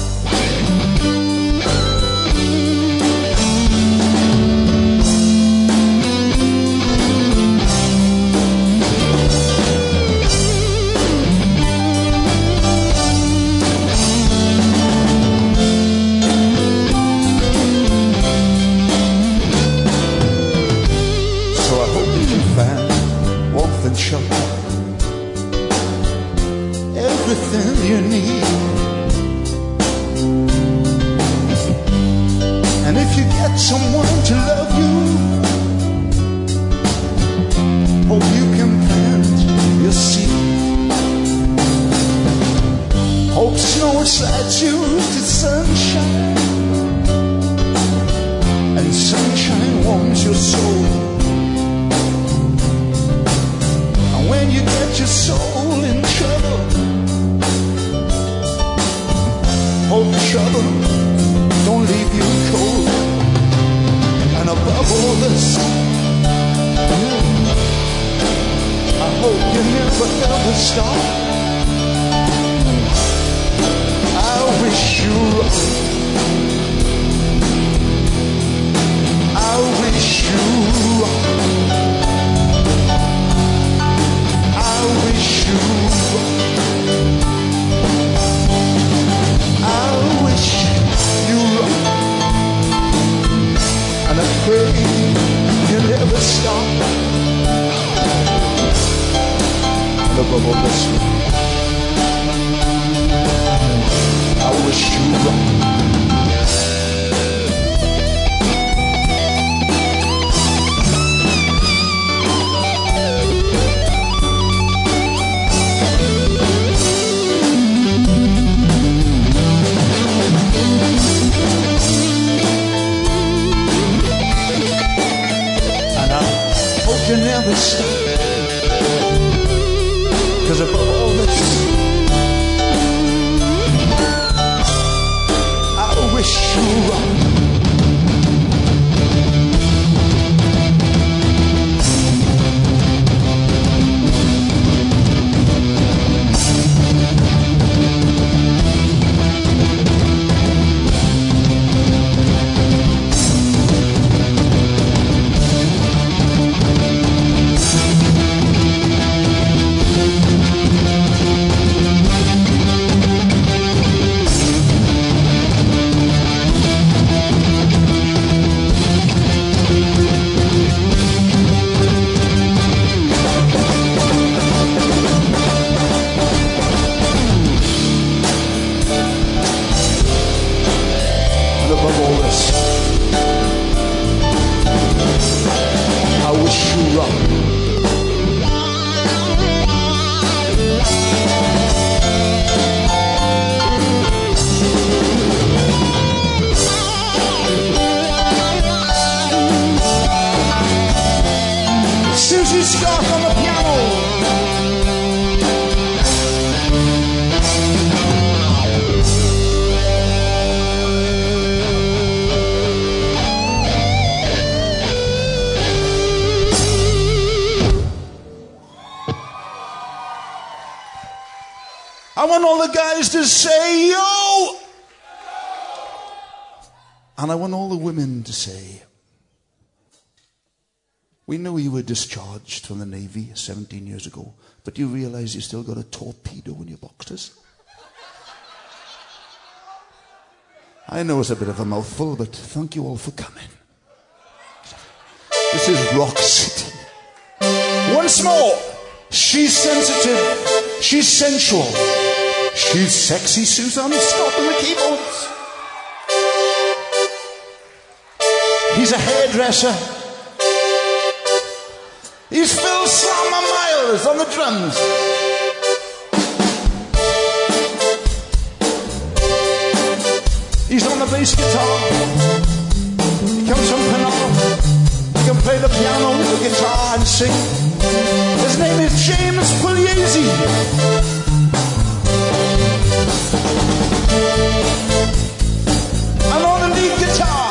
Shelter, everything you need. And if you get someone to love you, hope you can plant your seed. Hope snow slides you to sunshine, and sunshine warms your soul. When you get your soul in trouble, hope trouble don't leave you cold. And above all this, I hope you never ever stop. I wish you rock. I wish you rock. I wish you rock. I wish you rock. And I pray you never stop. And above all this, I wish you luck. You never stop, 'cause above all this I wish you luck. I want all the guys to say, yo! And I want all the women to say, we know you were discharged from the Navy 17 years ago, but you realize you still got a torpedo in your boxers? I know it's a bit of a mouthful, but thank you all for coming. This is Rock City. Once more, she's sensitive, she's sensual, she's sexy Susan Scott on the keyboards. He's a hairdresser. He's Phil Summer Miles on the drums. He's on the bass guitar. He comes from Penarth. He can play the piano, the guitar and sing. His name is James Pugliese. And on the lead guitar,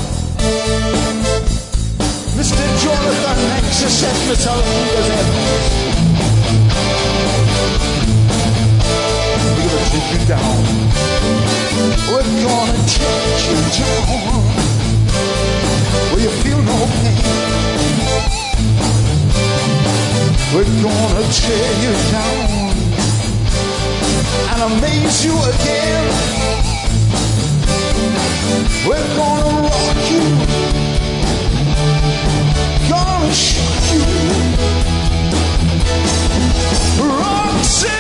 Mr. Jonathan Exocet Metallica. We're gonna take you down. We're gonna take you down where you feel no pain. We're gonna tear you down and amaze you again. We're gonna rock you, gonna shock you. Rock City!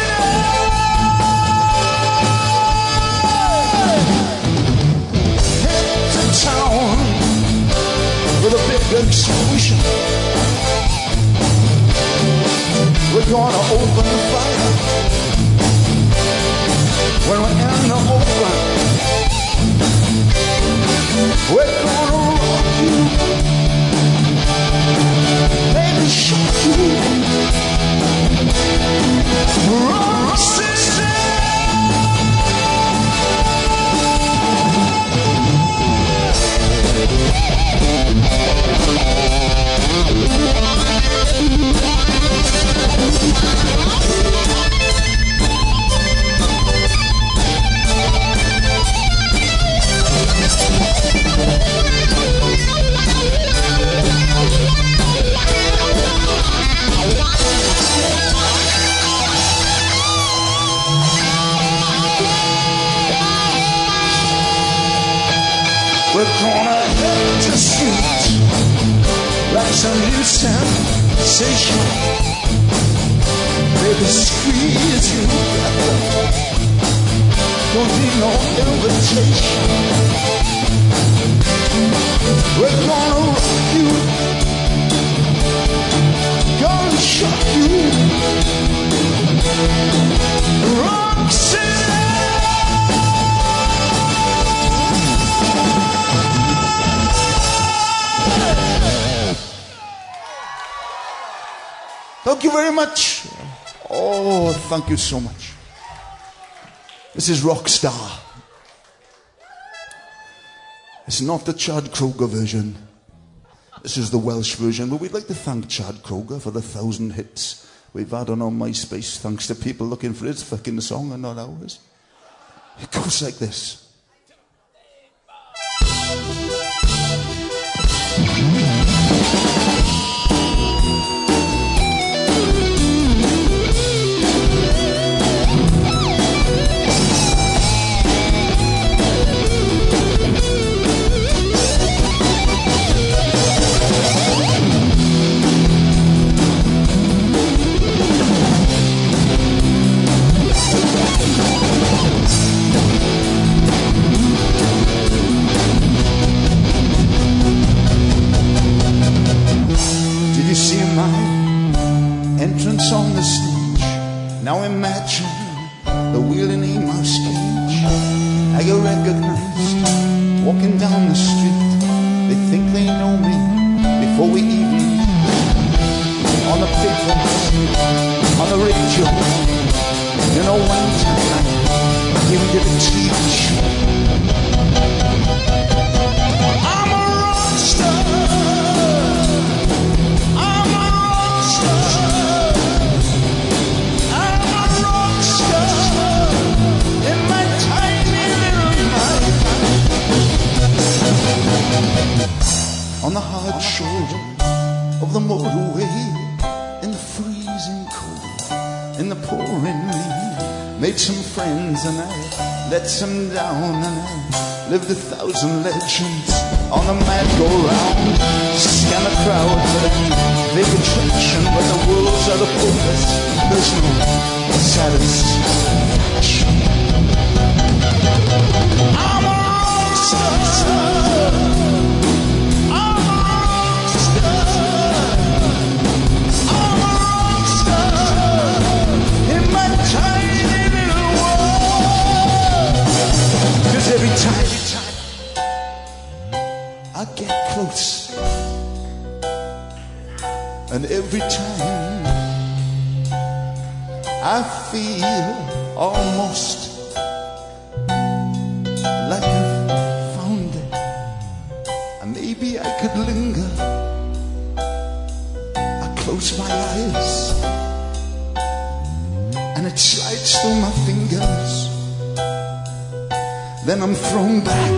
Town with a big explosion. We're gonna open the fire when we're in the open. We're gonna rock you, maybe shock you. Rock City. We're gonna hit the street like some new sensation. Baby, squeeze you together. don't need no invitation. We're gonna rock you, gonna shock you. Rock City. Thank you very much. Oh, thank you so much. This is Rockstar. It's not the Chad Kroger version. This is the Welsh version. But we'd like to thank Chad Kroger for the 1,000 hits we've had on our MySpace, thanks to people looking for his fucking song and not ours. It goes like this. You see my entrance on the stage. Now imagine the wheel in a mouse cage. I get recognized walking down the street. They think they know me before we even meet. On the paper, on the radio. You know, one time I even did a TV show. I'm a rock star. On the hard shoulder of the motorway, in the freezing cold, in the pouring rain, made some friends and I let some down, and I lived 1,000 legends on the merry-go-round. Scan the crowd for that big attraction, but the world's out of focus. There's no satisfaction. I'm a rock star. Every time I get close, and every time I feel almost like I've found it, and maybe I could linger. I close my eyes and it slides through my fingers. Then I'm thrown back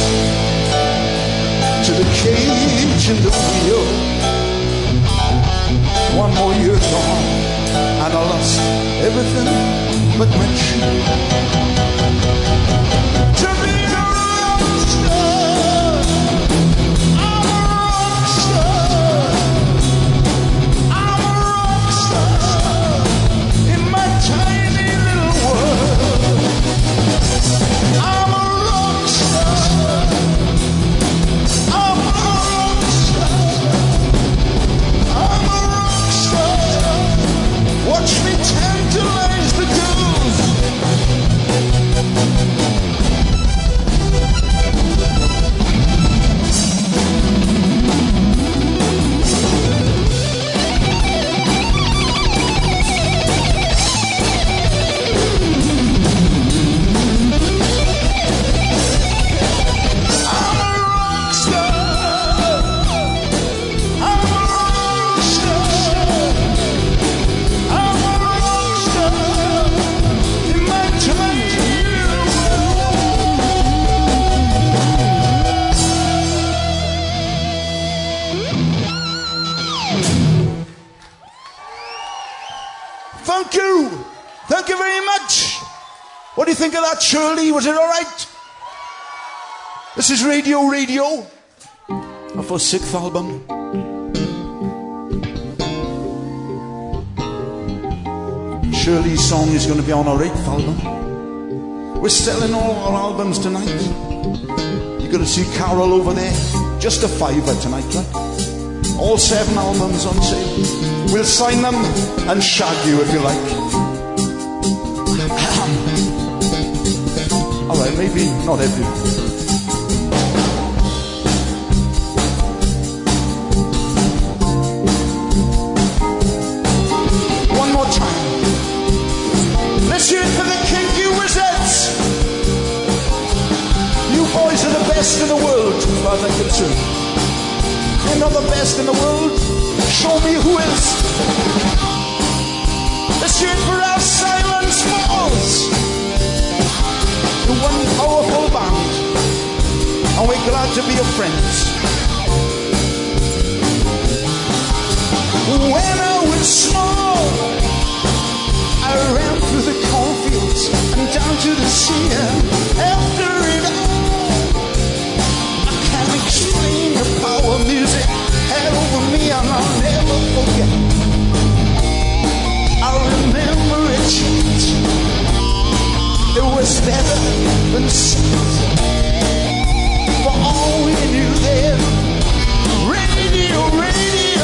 to the cage and the wheel. One more year gone, and I lost everything but my dream. To be a rock star, I'm a rock star. I'm a rock star in my tiny little world. I'm a rock star. I'm a rock star. I'm a rock star. Watch me tantalize the girls. Thank you. Thank you very much. What do you think of that, Shirley? Was it all right? This is Radio, off our 6th album. Shirley's song is going to be on our 8th album. We're selling all our albums tonight. You gotta see Carol over there. Just a £5 tonight, right? All 7 albums on sale. We'll sign them and shag you if you like. Alright, maybe not everyone. One more time. Let's hear it for the Kinky Wizards. You boys are the best in the world, as far as I'm concerned. You're not the best in the world. Show me who is. Let's hear it for our Silence Falls. The one powerful band. And we're glad to be your friends. When I was small, I ran through the cornfields and down to the sea. After it all, I can't explain the power music had over me, and I'll never forget. I remember it changed. It was better than sex. For all we knew then, radio, radio.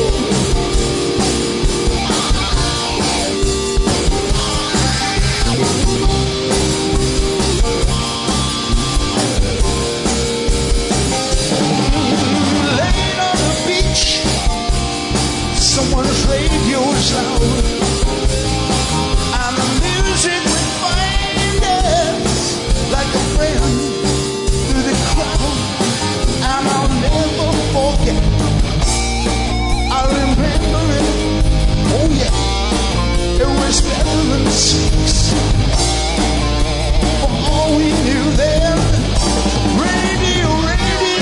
Laying on the beach, someone's radio's loud, and the music would find us like a friend through the crowd, and I'll never forget. I remember it, oh yeah, it was better than sex. For all we knew then, radio, radio.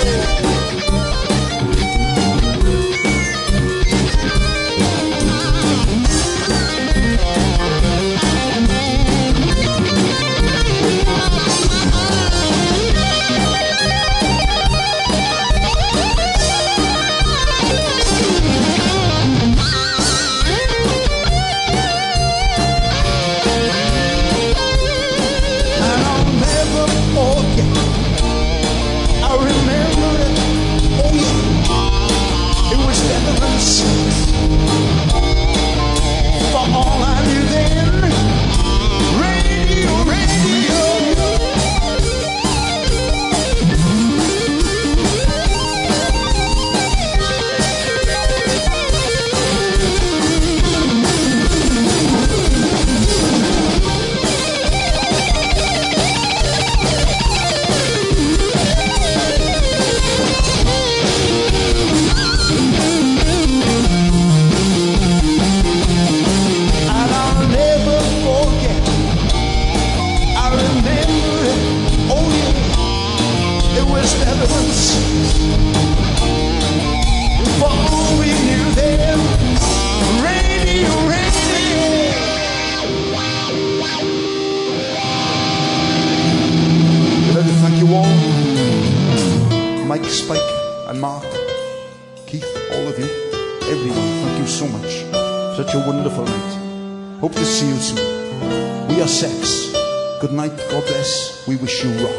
Mike, Spike and Mark, Keith, all of you, everyone, thank you so much. Such a wonderful night. Hope to see you soon. We are Sex. Good night, God bless. We wish you rock.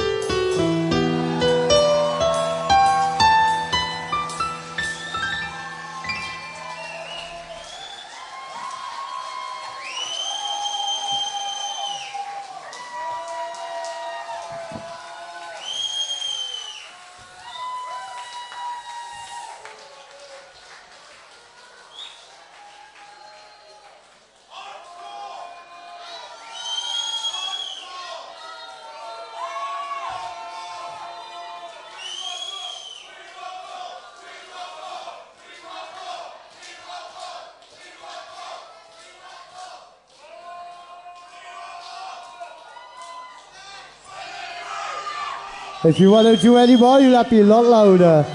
If you want to do any more, you'll have to be a lot louder.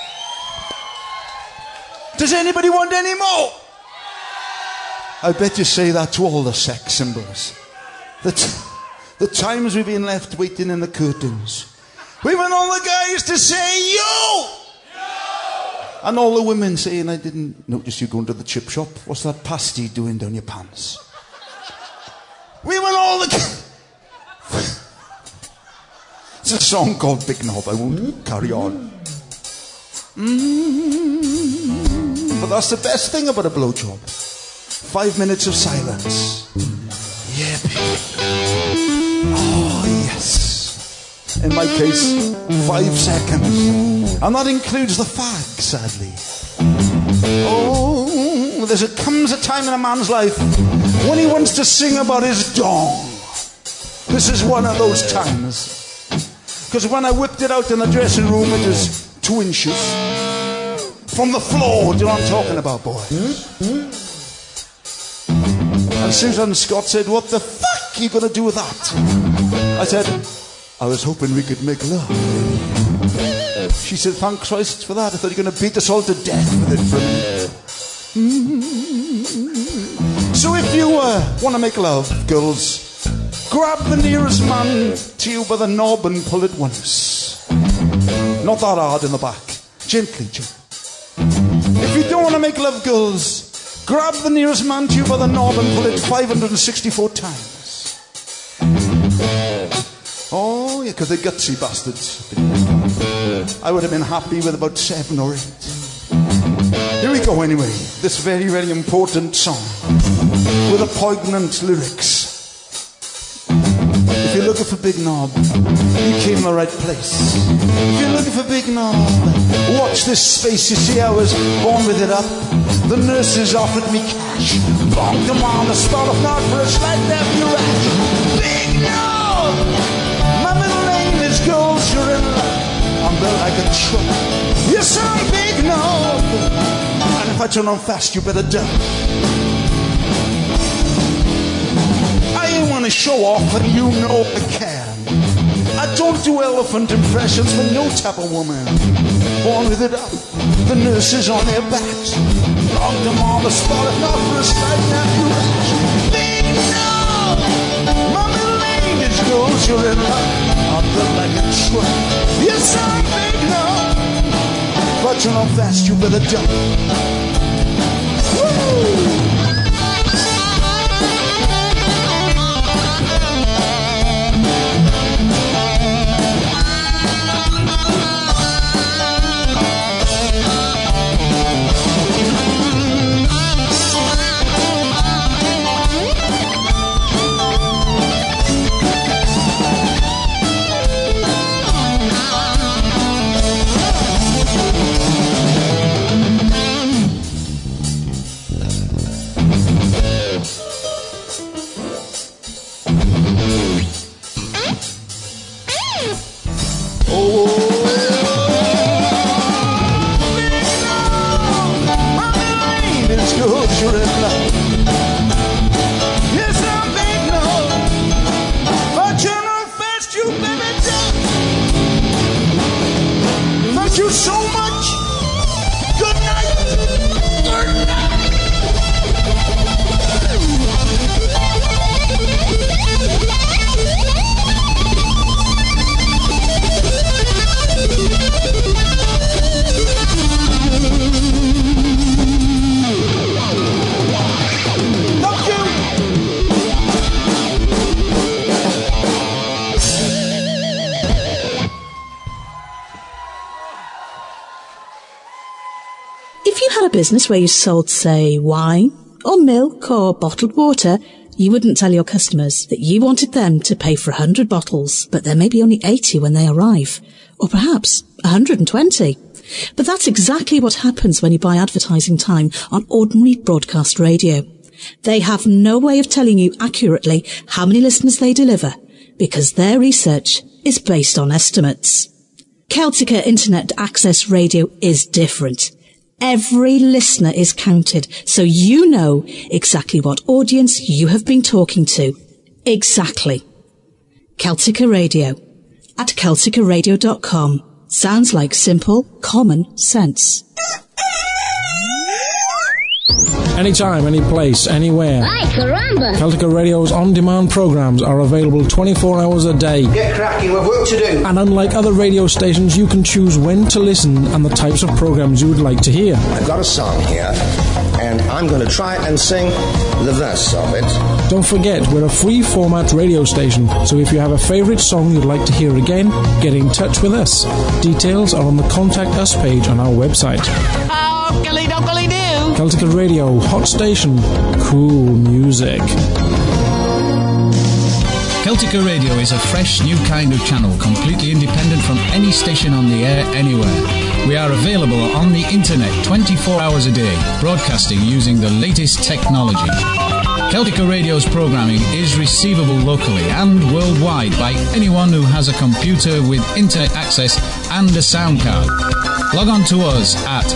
Does anybody want any more? I bet you say that to all the sex symbols. The times we've been left waiting in the curtains. We want all the guys to say, yo! And all the women saying, I didn't notice you going to the chip shop. What's that pasty doing down your pants? We want all the... song called Big Knob. I won't carry on. But that's the best thing about a blowjob. 5 minutes of silence. Yeah, baby. Oh, yes. In my case, 5 seconds. And that includes the fag, sadly. Oh, comes a time in a man's life when he wants to sing about his dong. This is one of those times. Because when I whipped it out in the dressing room, it was 2 inches from the floor. Do you know what I'm talking about, boy? And Susan Scott said, "What the fuck are you going to do with that?" I said, "I was hoping we could make love." She said, "Thank Christ for that. I thought you were going to beat us all to death with it for a minute." So if you want to make love, girls, grab the nearest man to you by the knob and pull it once. Not that hard in the back. Gently, gently. If you don't want to make love, girls, grab the nearest man to you by the knob and pull it 564 times. Oh, yeah, because they're gutsy bastards. I would have been happy with about 7 or 8. Here we go anyway. This very, very important song with a poignant lyrics. If you're looking for Big Knob, you came to the right place. If you're looking for Big Knob, watch this space. You see I was born with it up. The nurses offered me cash. Bonked them on the spot of not for a slight left you rash. Big Knob! My middle name is Gold Shirilla. I'm built like a truck. Yes, I'm Big Knob. And if I turn on fast, you better duck. I ain't want to show off, but you know I can. I don't do elephant impressions for no type of woman. Born with it up, the nurses on their backs. Locked them on the spot, if not for a slight nephew rash. Big Knob! My middle name is Gold Shirilla. I'm built like a truck. Yes, I'm Big Knob. But you know fast, you better jump. Woo! Business where you sold, say, wine or milk or bottled water, you wouldn't tell your customers that you wanted them to pay for 100 bottles, but there may be only 80 when they arrive, or perhaps 120. But that's exactly what happens when you buy advertising time on ordinary broadcast radio. They have no way of telling you accurately how many listeners they deliver, because their research is based on estimates. Celtica Internet Access Radio is different. Every listener is counted, so you know exactly what audience you have been talking to. Exactly. Celtica Radio at celticaradio.com. Sounds like simple, common sense. Anytime, any place, anywhere. Ay, caramba! Celtica Radio's on-demand programs are available 24 hours a day. Get cracking, we've work to do. And unlike other radio stations, you can choose when to listen and the types of programs you would like to hear. I've got a song here and I'm going to try and sing the verse of it. Don't forget, we're a free format radio station, so if you have a favourite song you'd like to hear again, get in touch with us. Details are on the Contact Us page on our website. Oh, golly-do-golly-do! Celtica Radio, hot station, cool music. Celtica Radio is a fresh, new kind of channel, completely independent from any station on the air anywhere. We are available on the internet 24 hours a day, broadcasting using the latest technology. Celtica Radio's programming is receivable locally and worldwide by anyone who has a computer with internet access and a sound card. Log on to us at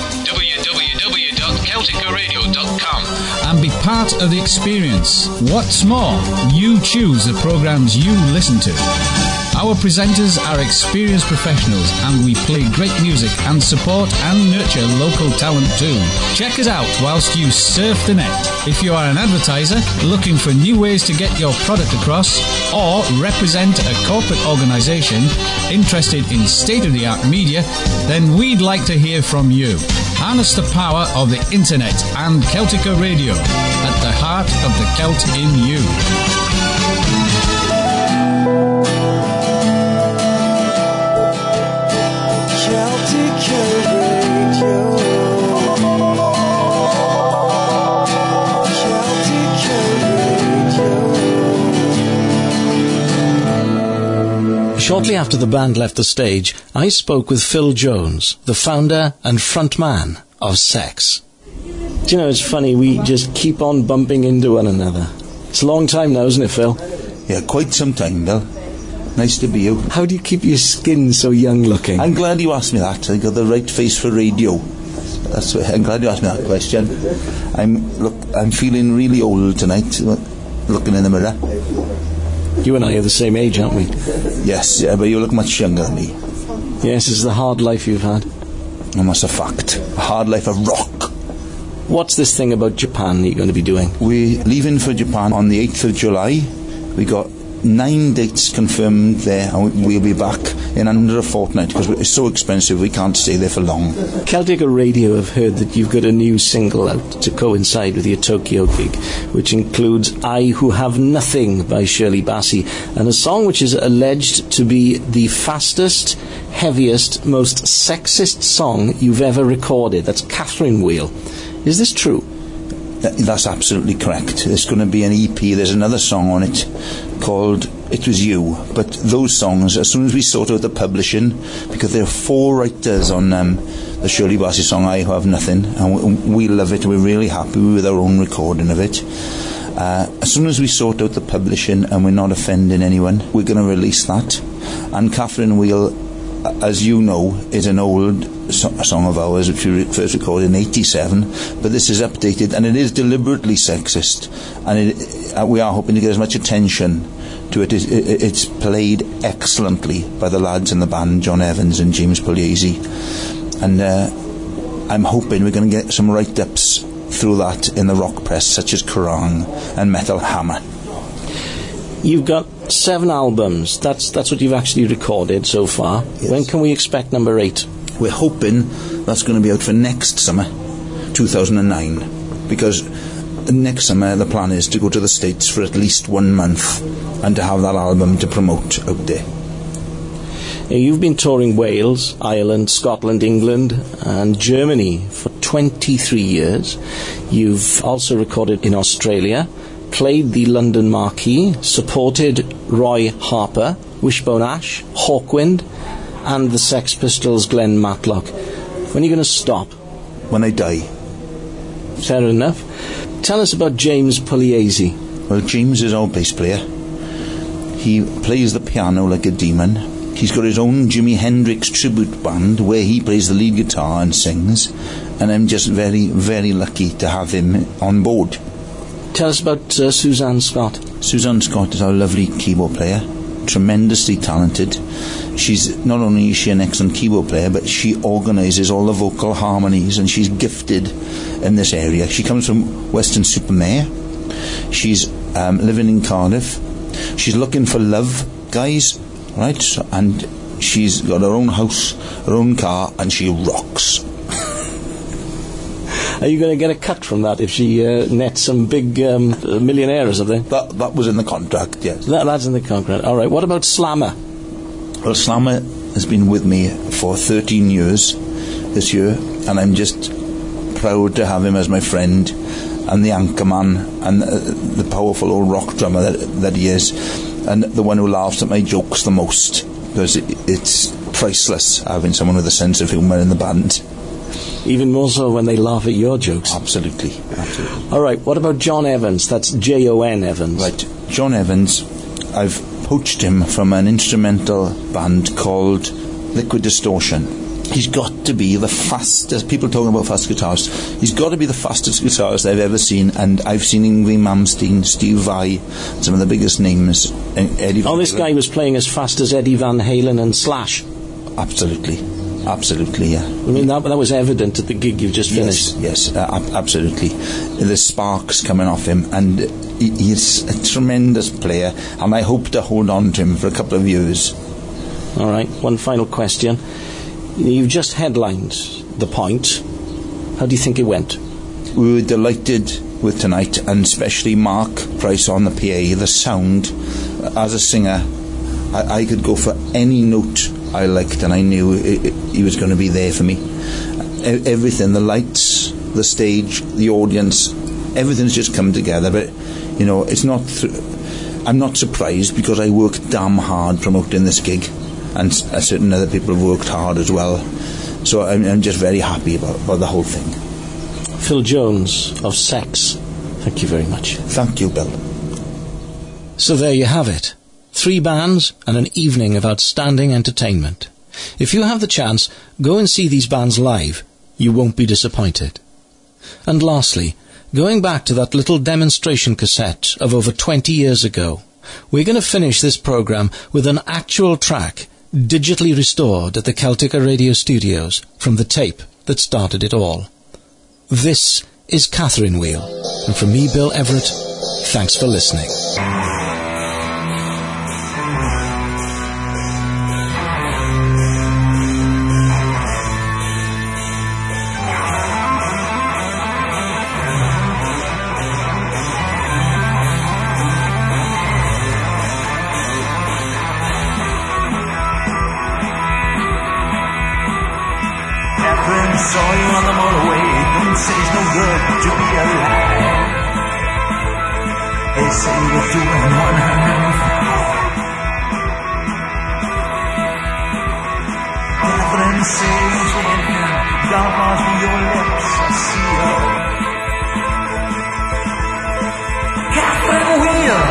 www.celticaradio.com and be part of the experience. What's more, you choose the programs you listen to. Our presenters are experienced professionals and we play great music and support and nurture local talent too. Check us out whilst you surf the net. If you are an advertiser looking for new ways to get your product across or represent a corporate organisation interested in state-of-the-art media, then we'd like to hear from you. Harness the power of the internet and Celtica Radio at the heart of the Celt in you. Shortly after the band left the stage, I spoke with Phil Jones, the founder and frontman of Sex. Do you know, it's funny, we just keep on bumping into one another. It's a long time now, isn't it, Phil? Yeah, quite some time, Bill. Nice to be you. How do you keep your skin so young looking? I'm glad you asked me that. I got the right face for radio. That's why I'm glad you asked me that question. I'm feeling really old tonight, looking in the mirror. You and I are the same age, aren't we? Yes, yeah, but you look much younger than me. Yes, this is the hard life you've had. And that's a fact. A hard life of rock. What's this thing about Japan that you're going to be doing? We're leaving for Japan on the 8th of July. We got 9 dates confirmed there, and we'll be back in under a fortnight because it's so expensive we can't stay there for long. Celtica Radio have heard that you've got a new single out to coincide with your Tokyo gig, which includes I Who Have Nothing by Shirley Bassey, and a song which is alleged to be the fastest, heaviest, most sexist song you've ever recorded. That's Catherine Wheel. Is this true? That's absolutely correct. There's going to be an EP. There's another song on it called It Was You. But those songs, as soon as we sort out the publishing, because there are 4 writers on the Shirley Bassey song I Have Nothing, and we love it. We're really happy with our own recording of it. As soon as we sort out the publishing and we're not offending anyone, we're going to release that. And Catherine Wheel, as you know, is an old song of ours which we first recorded in 87, but this is updated and it is deliberately sexist, and we are hoping to get as much attention to it. It's played excellently by the lads in the band, John Evans and James Pugliese, and I'm hoping we're going to get some write-ups through that in the rock press, such as Kerrang and Metal Hammer. You've got 7 albums. That's what you've actually recorded so far. Yes. When can we expect number 8? We're hoping that's going to be out for next summer, 2009, because next summer the plan is to go to the States for at least 1 month and to have that album to promote out there. Now, you've been touring Wales, Ireland, Scotland, England and Germany for 23 years. You've also recorded in Australia, played the London Marquee, supported Roy Harper, Wishbone Ash, Hawkwind and the Sex Pistols' Glenn Matlock. When are you going to stop? When I die. Fair enough. Tell us about James Pugliese. Well, James is our bass player. He plays the piano like a demon. He's got his own Jimi Hendrix tribute band where he plays the lead guitar and sings, and I'm just very, very lucky to have him on board. Tell us about Suzanne Scott. Suzanne Scott is our lovely keyboard player, tremendously talented. She's not only is she an excellent keyboard player, but she organises all the vocal harmonies, and she's gifted in this area. She comes from Weston-super-Mare. She's living in Cardiff. She's looking for love, guys, right? And she's got her own house, her own car, and she rocks. Are you going to get a cut from that if she nets some big millionaires, have they? That was in the contract, yes. That's in the contract. All right. What about Slammer? Well, Slammer has been with me for 13 years this year, and I'm just proud to have him as my friend and the anchorman and the powerful old rock drummer that he is, and the one who laughs at my jokes the most, because it's priceless having someone with a sense of humour in the band. Even more so when they laugh at your jokes. Absolutely. All right, what about John Evans? That's Jon Evans. Right, John Evans, I've poached him from an instrumental band called Liquid Distortion. He's got to be the fastest. People talking about fast guitars. He's got to be the fastest guitarist I've ever seen, and I've seen Yngwie Malmsteen, Steve Vai, some of the biggest names. Eddie Van Halen. This guy was playing as fast as Eddie Van Halen and Slash. Absolutely, yeah. I mean, that was evident at the gig you've just finished. Yes, absolutely. There's sparks coming off him, and he's a tremendous player, and I hope to hold on to him for a couple of years. All right, one final question. You've just headlined The Point. How do you think it went? We were delighted with tonight, and especially Mark Price on the PA, the sound. As a singer, I could go for any note I liked, and I knew he was going to be there for me. Everything, the lights, the stage, the audience, everything's just come together. But, you know, it's not... I'm not surprised, because I worked damn hard promoting this gig, and certain other people have worked hard as well. So I'm just very happy about the whole thing. Phil Jones of Sex, thank you very much. Thank you, Bill. So there you have it. 3 bands and an evening of outstanding entertainment. If you have the chance, go and see these bands live. You won't be disappointed. And lastly, going back to that little demonstration cassette of over 20 years ago, we're going to finish this programme with an actual track digitally restored at the Celtica Radio Studios from the tape that started it all. This is Catherine Wheel, and from me, Bill Everett, thanks for listening. Saw you on the motorway, don't say it's no good to be alive. They say you're doing 105. Catherine says when down off your lips, I see her. Catherine Wheel.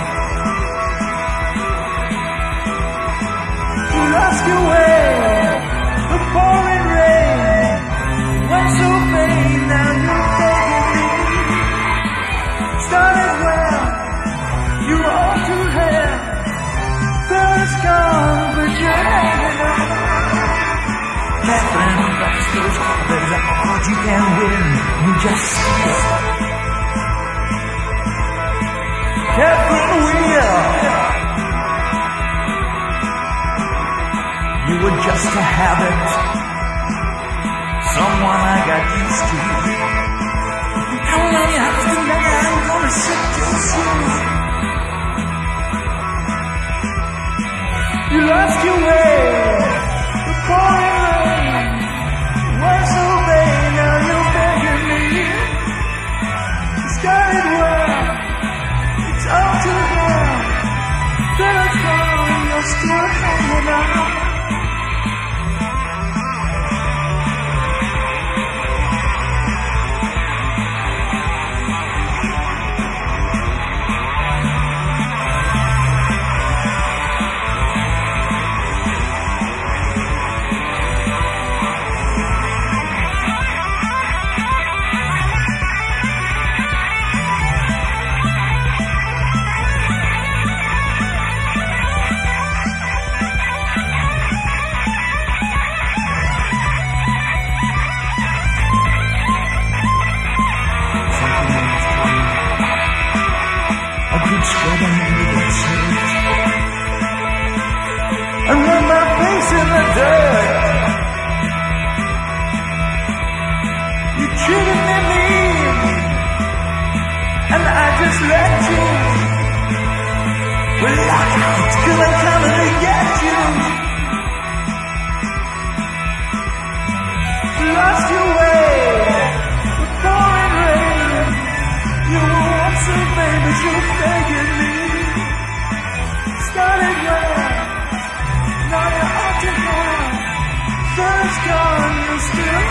You lost your way, the pouring rain. Went so vain, now you're begging me. Started well, you were all too hell. Thirst gone, but you're hanging on. Catherine, that's those there's a heart you can win. You just steal. Catherine Wheel. You were just a habit. Someone I got used to. Come on, you have to know I'm gonna sit too soon. You lost your way, the pouring rain. Was so vain, now you're begging me. You started well, it's all too well. Then it's gone, you're still hanging on. We're locked out, 'cause I'm coming to get you. Lost your way, the pouring rain. You were once so famous, you're begging me. Started young, now you're out to gone. Sun's gone, you're still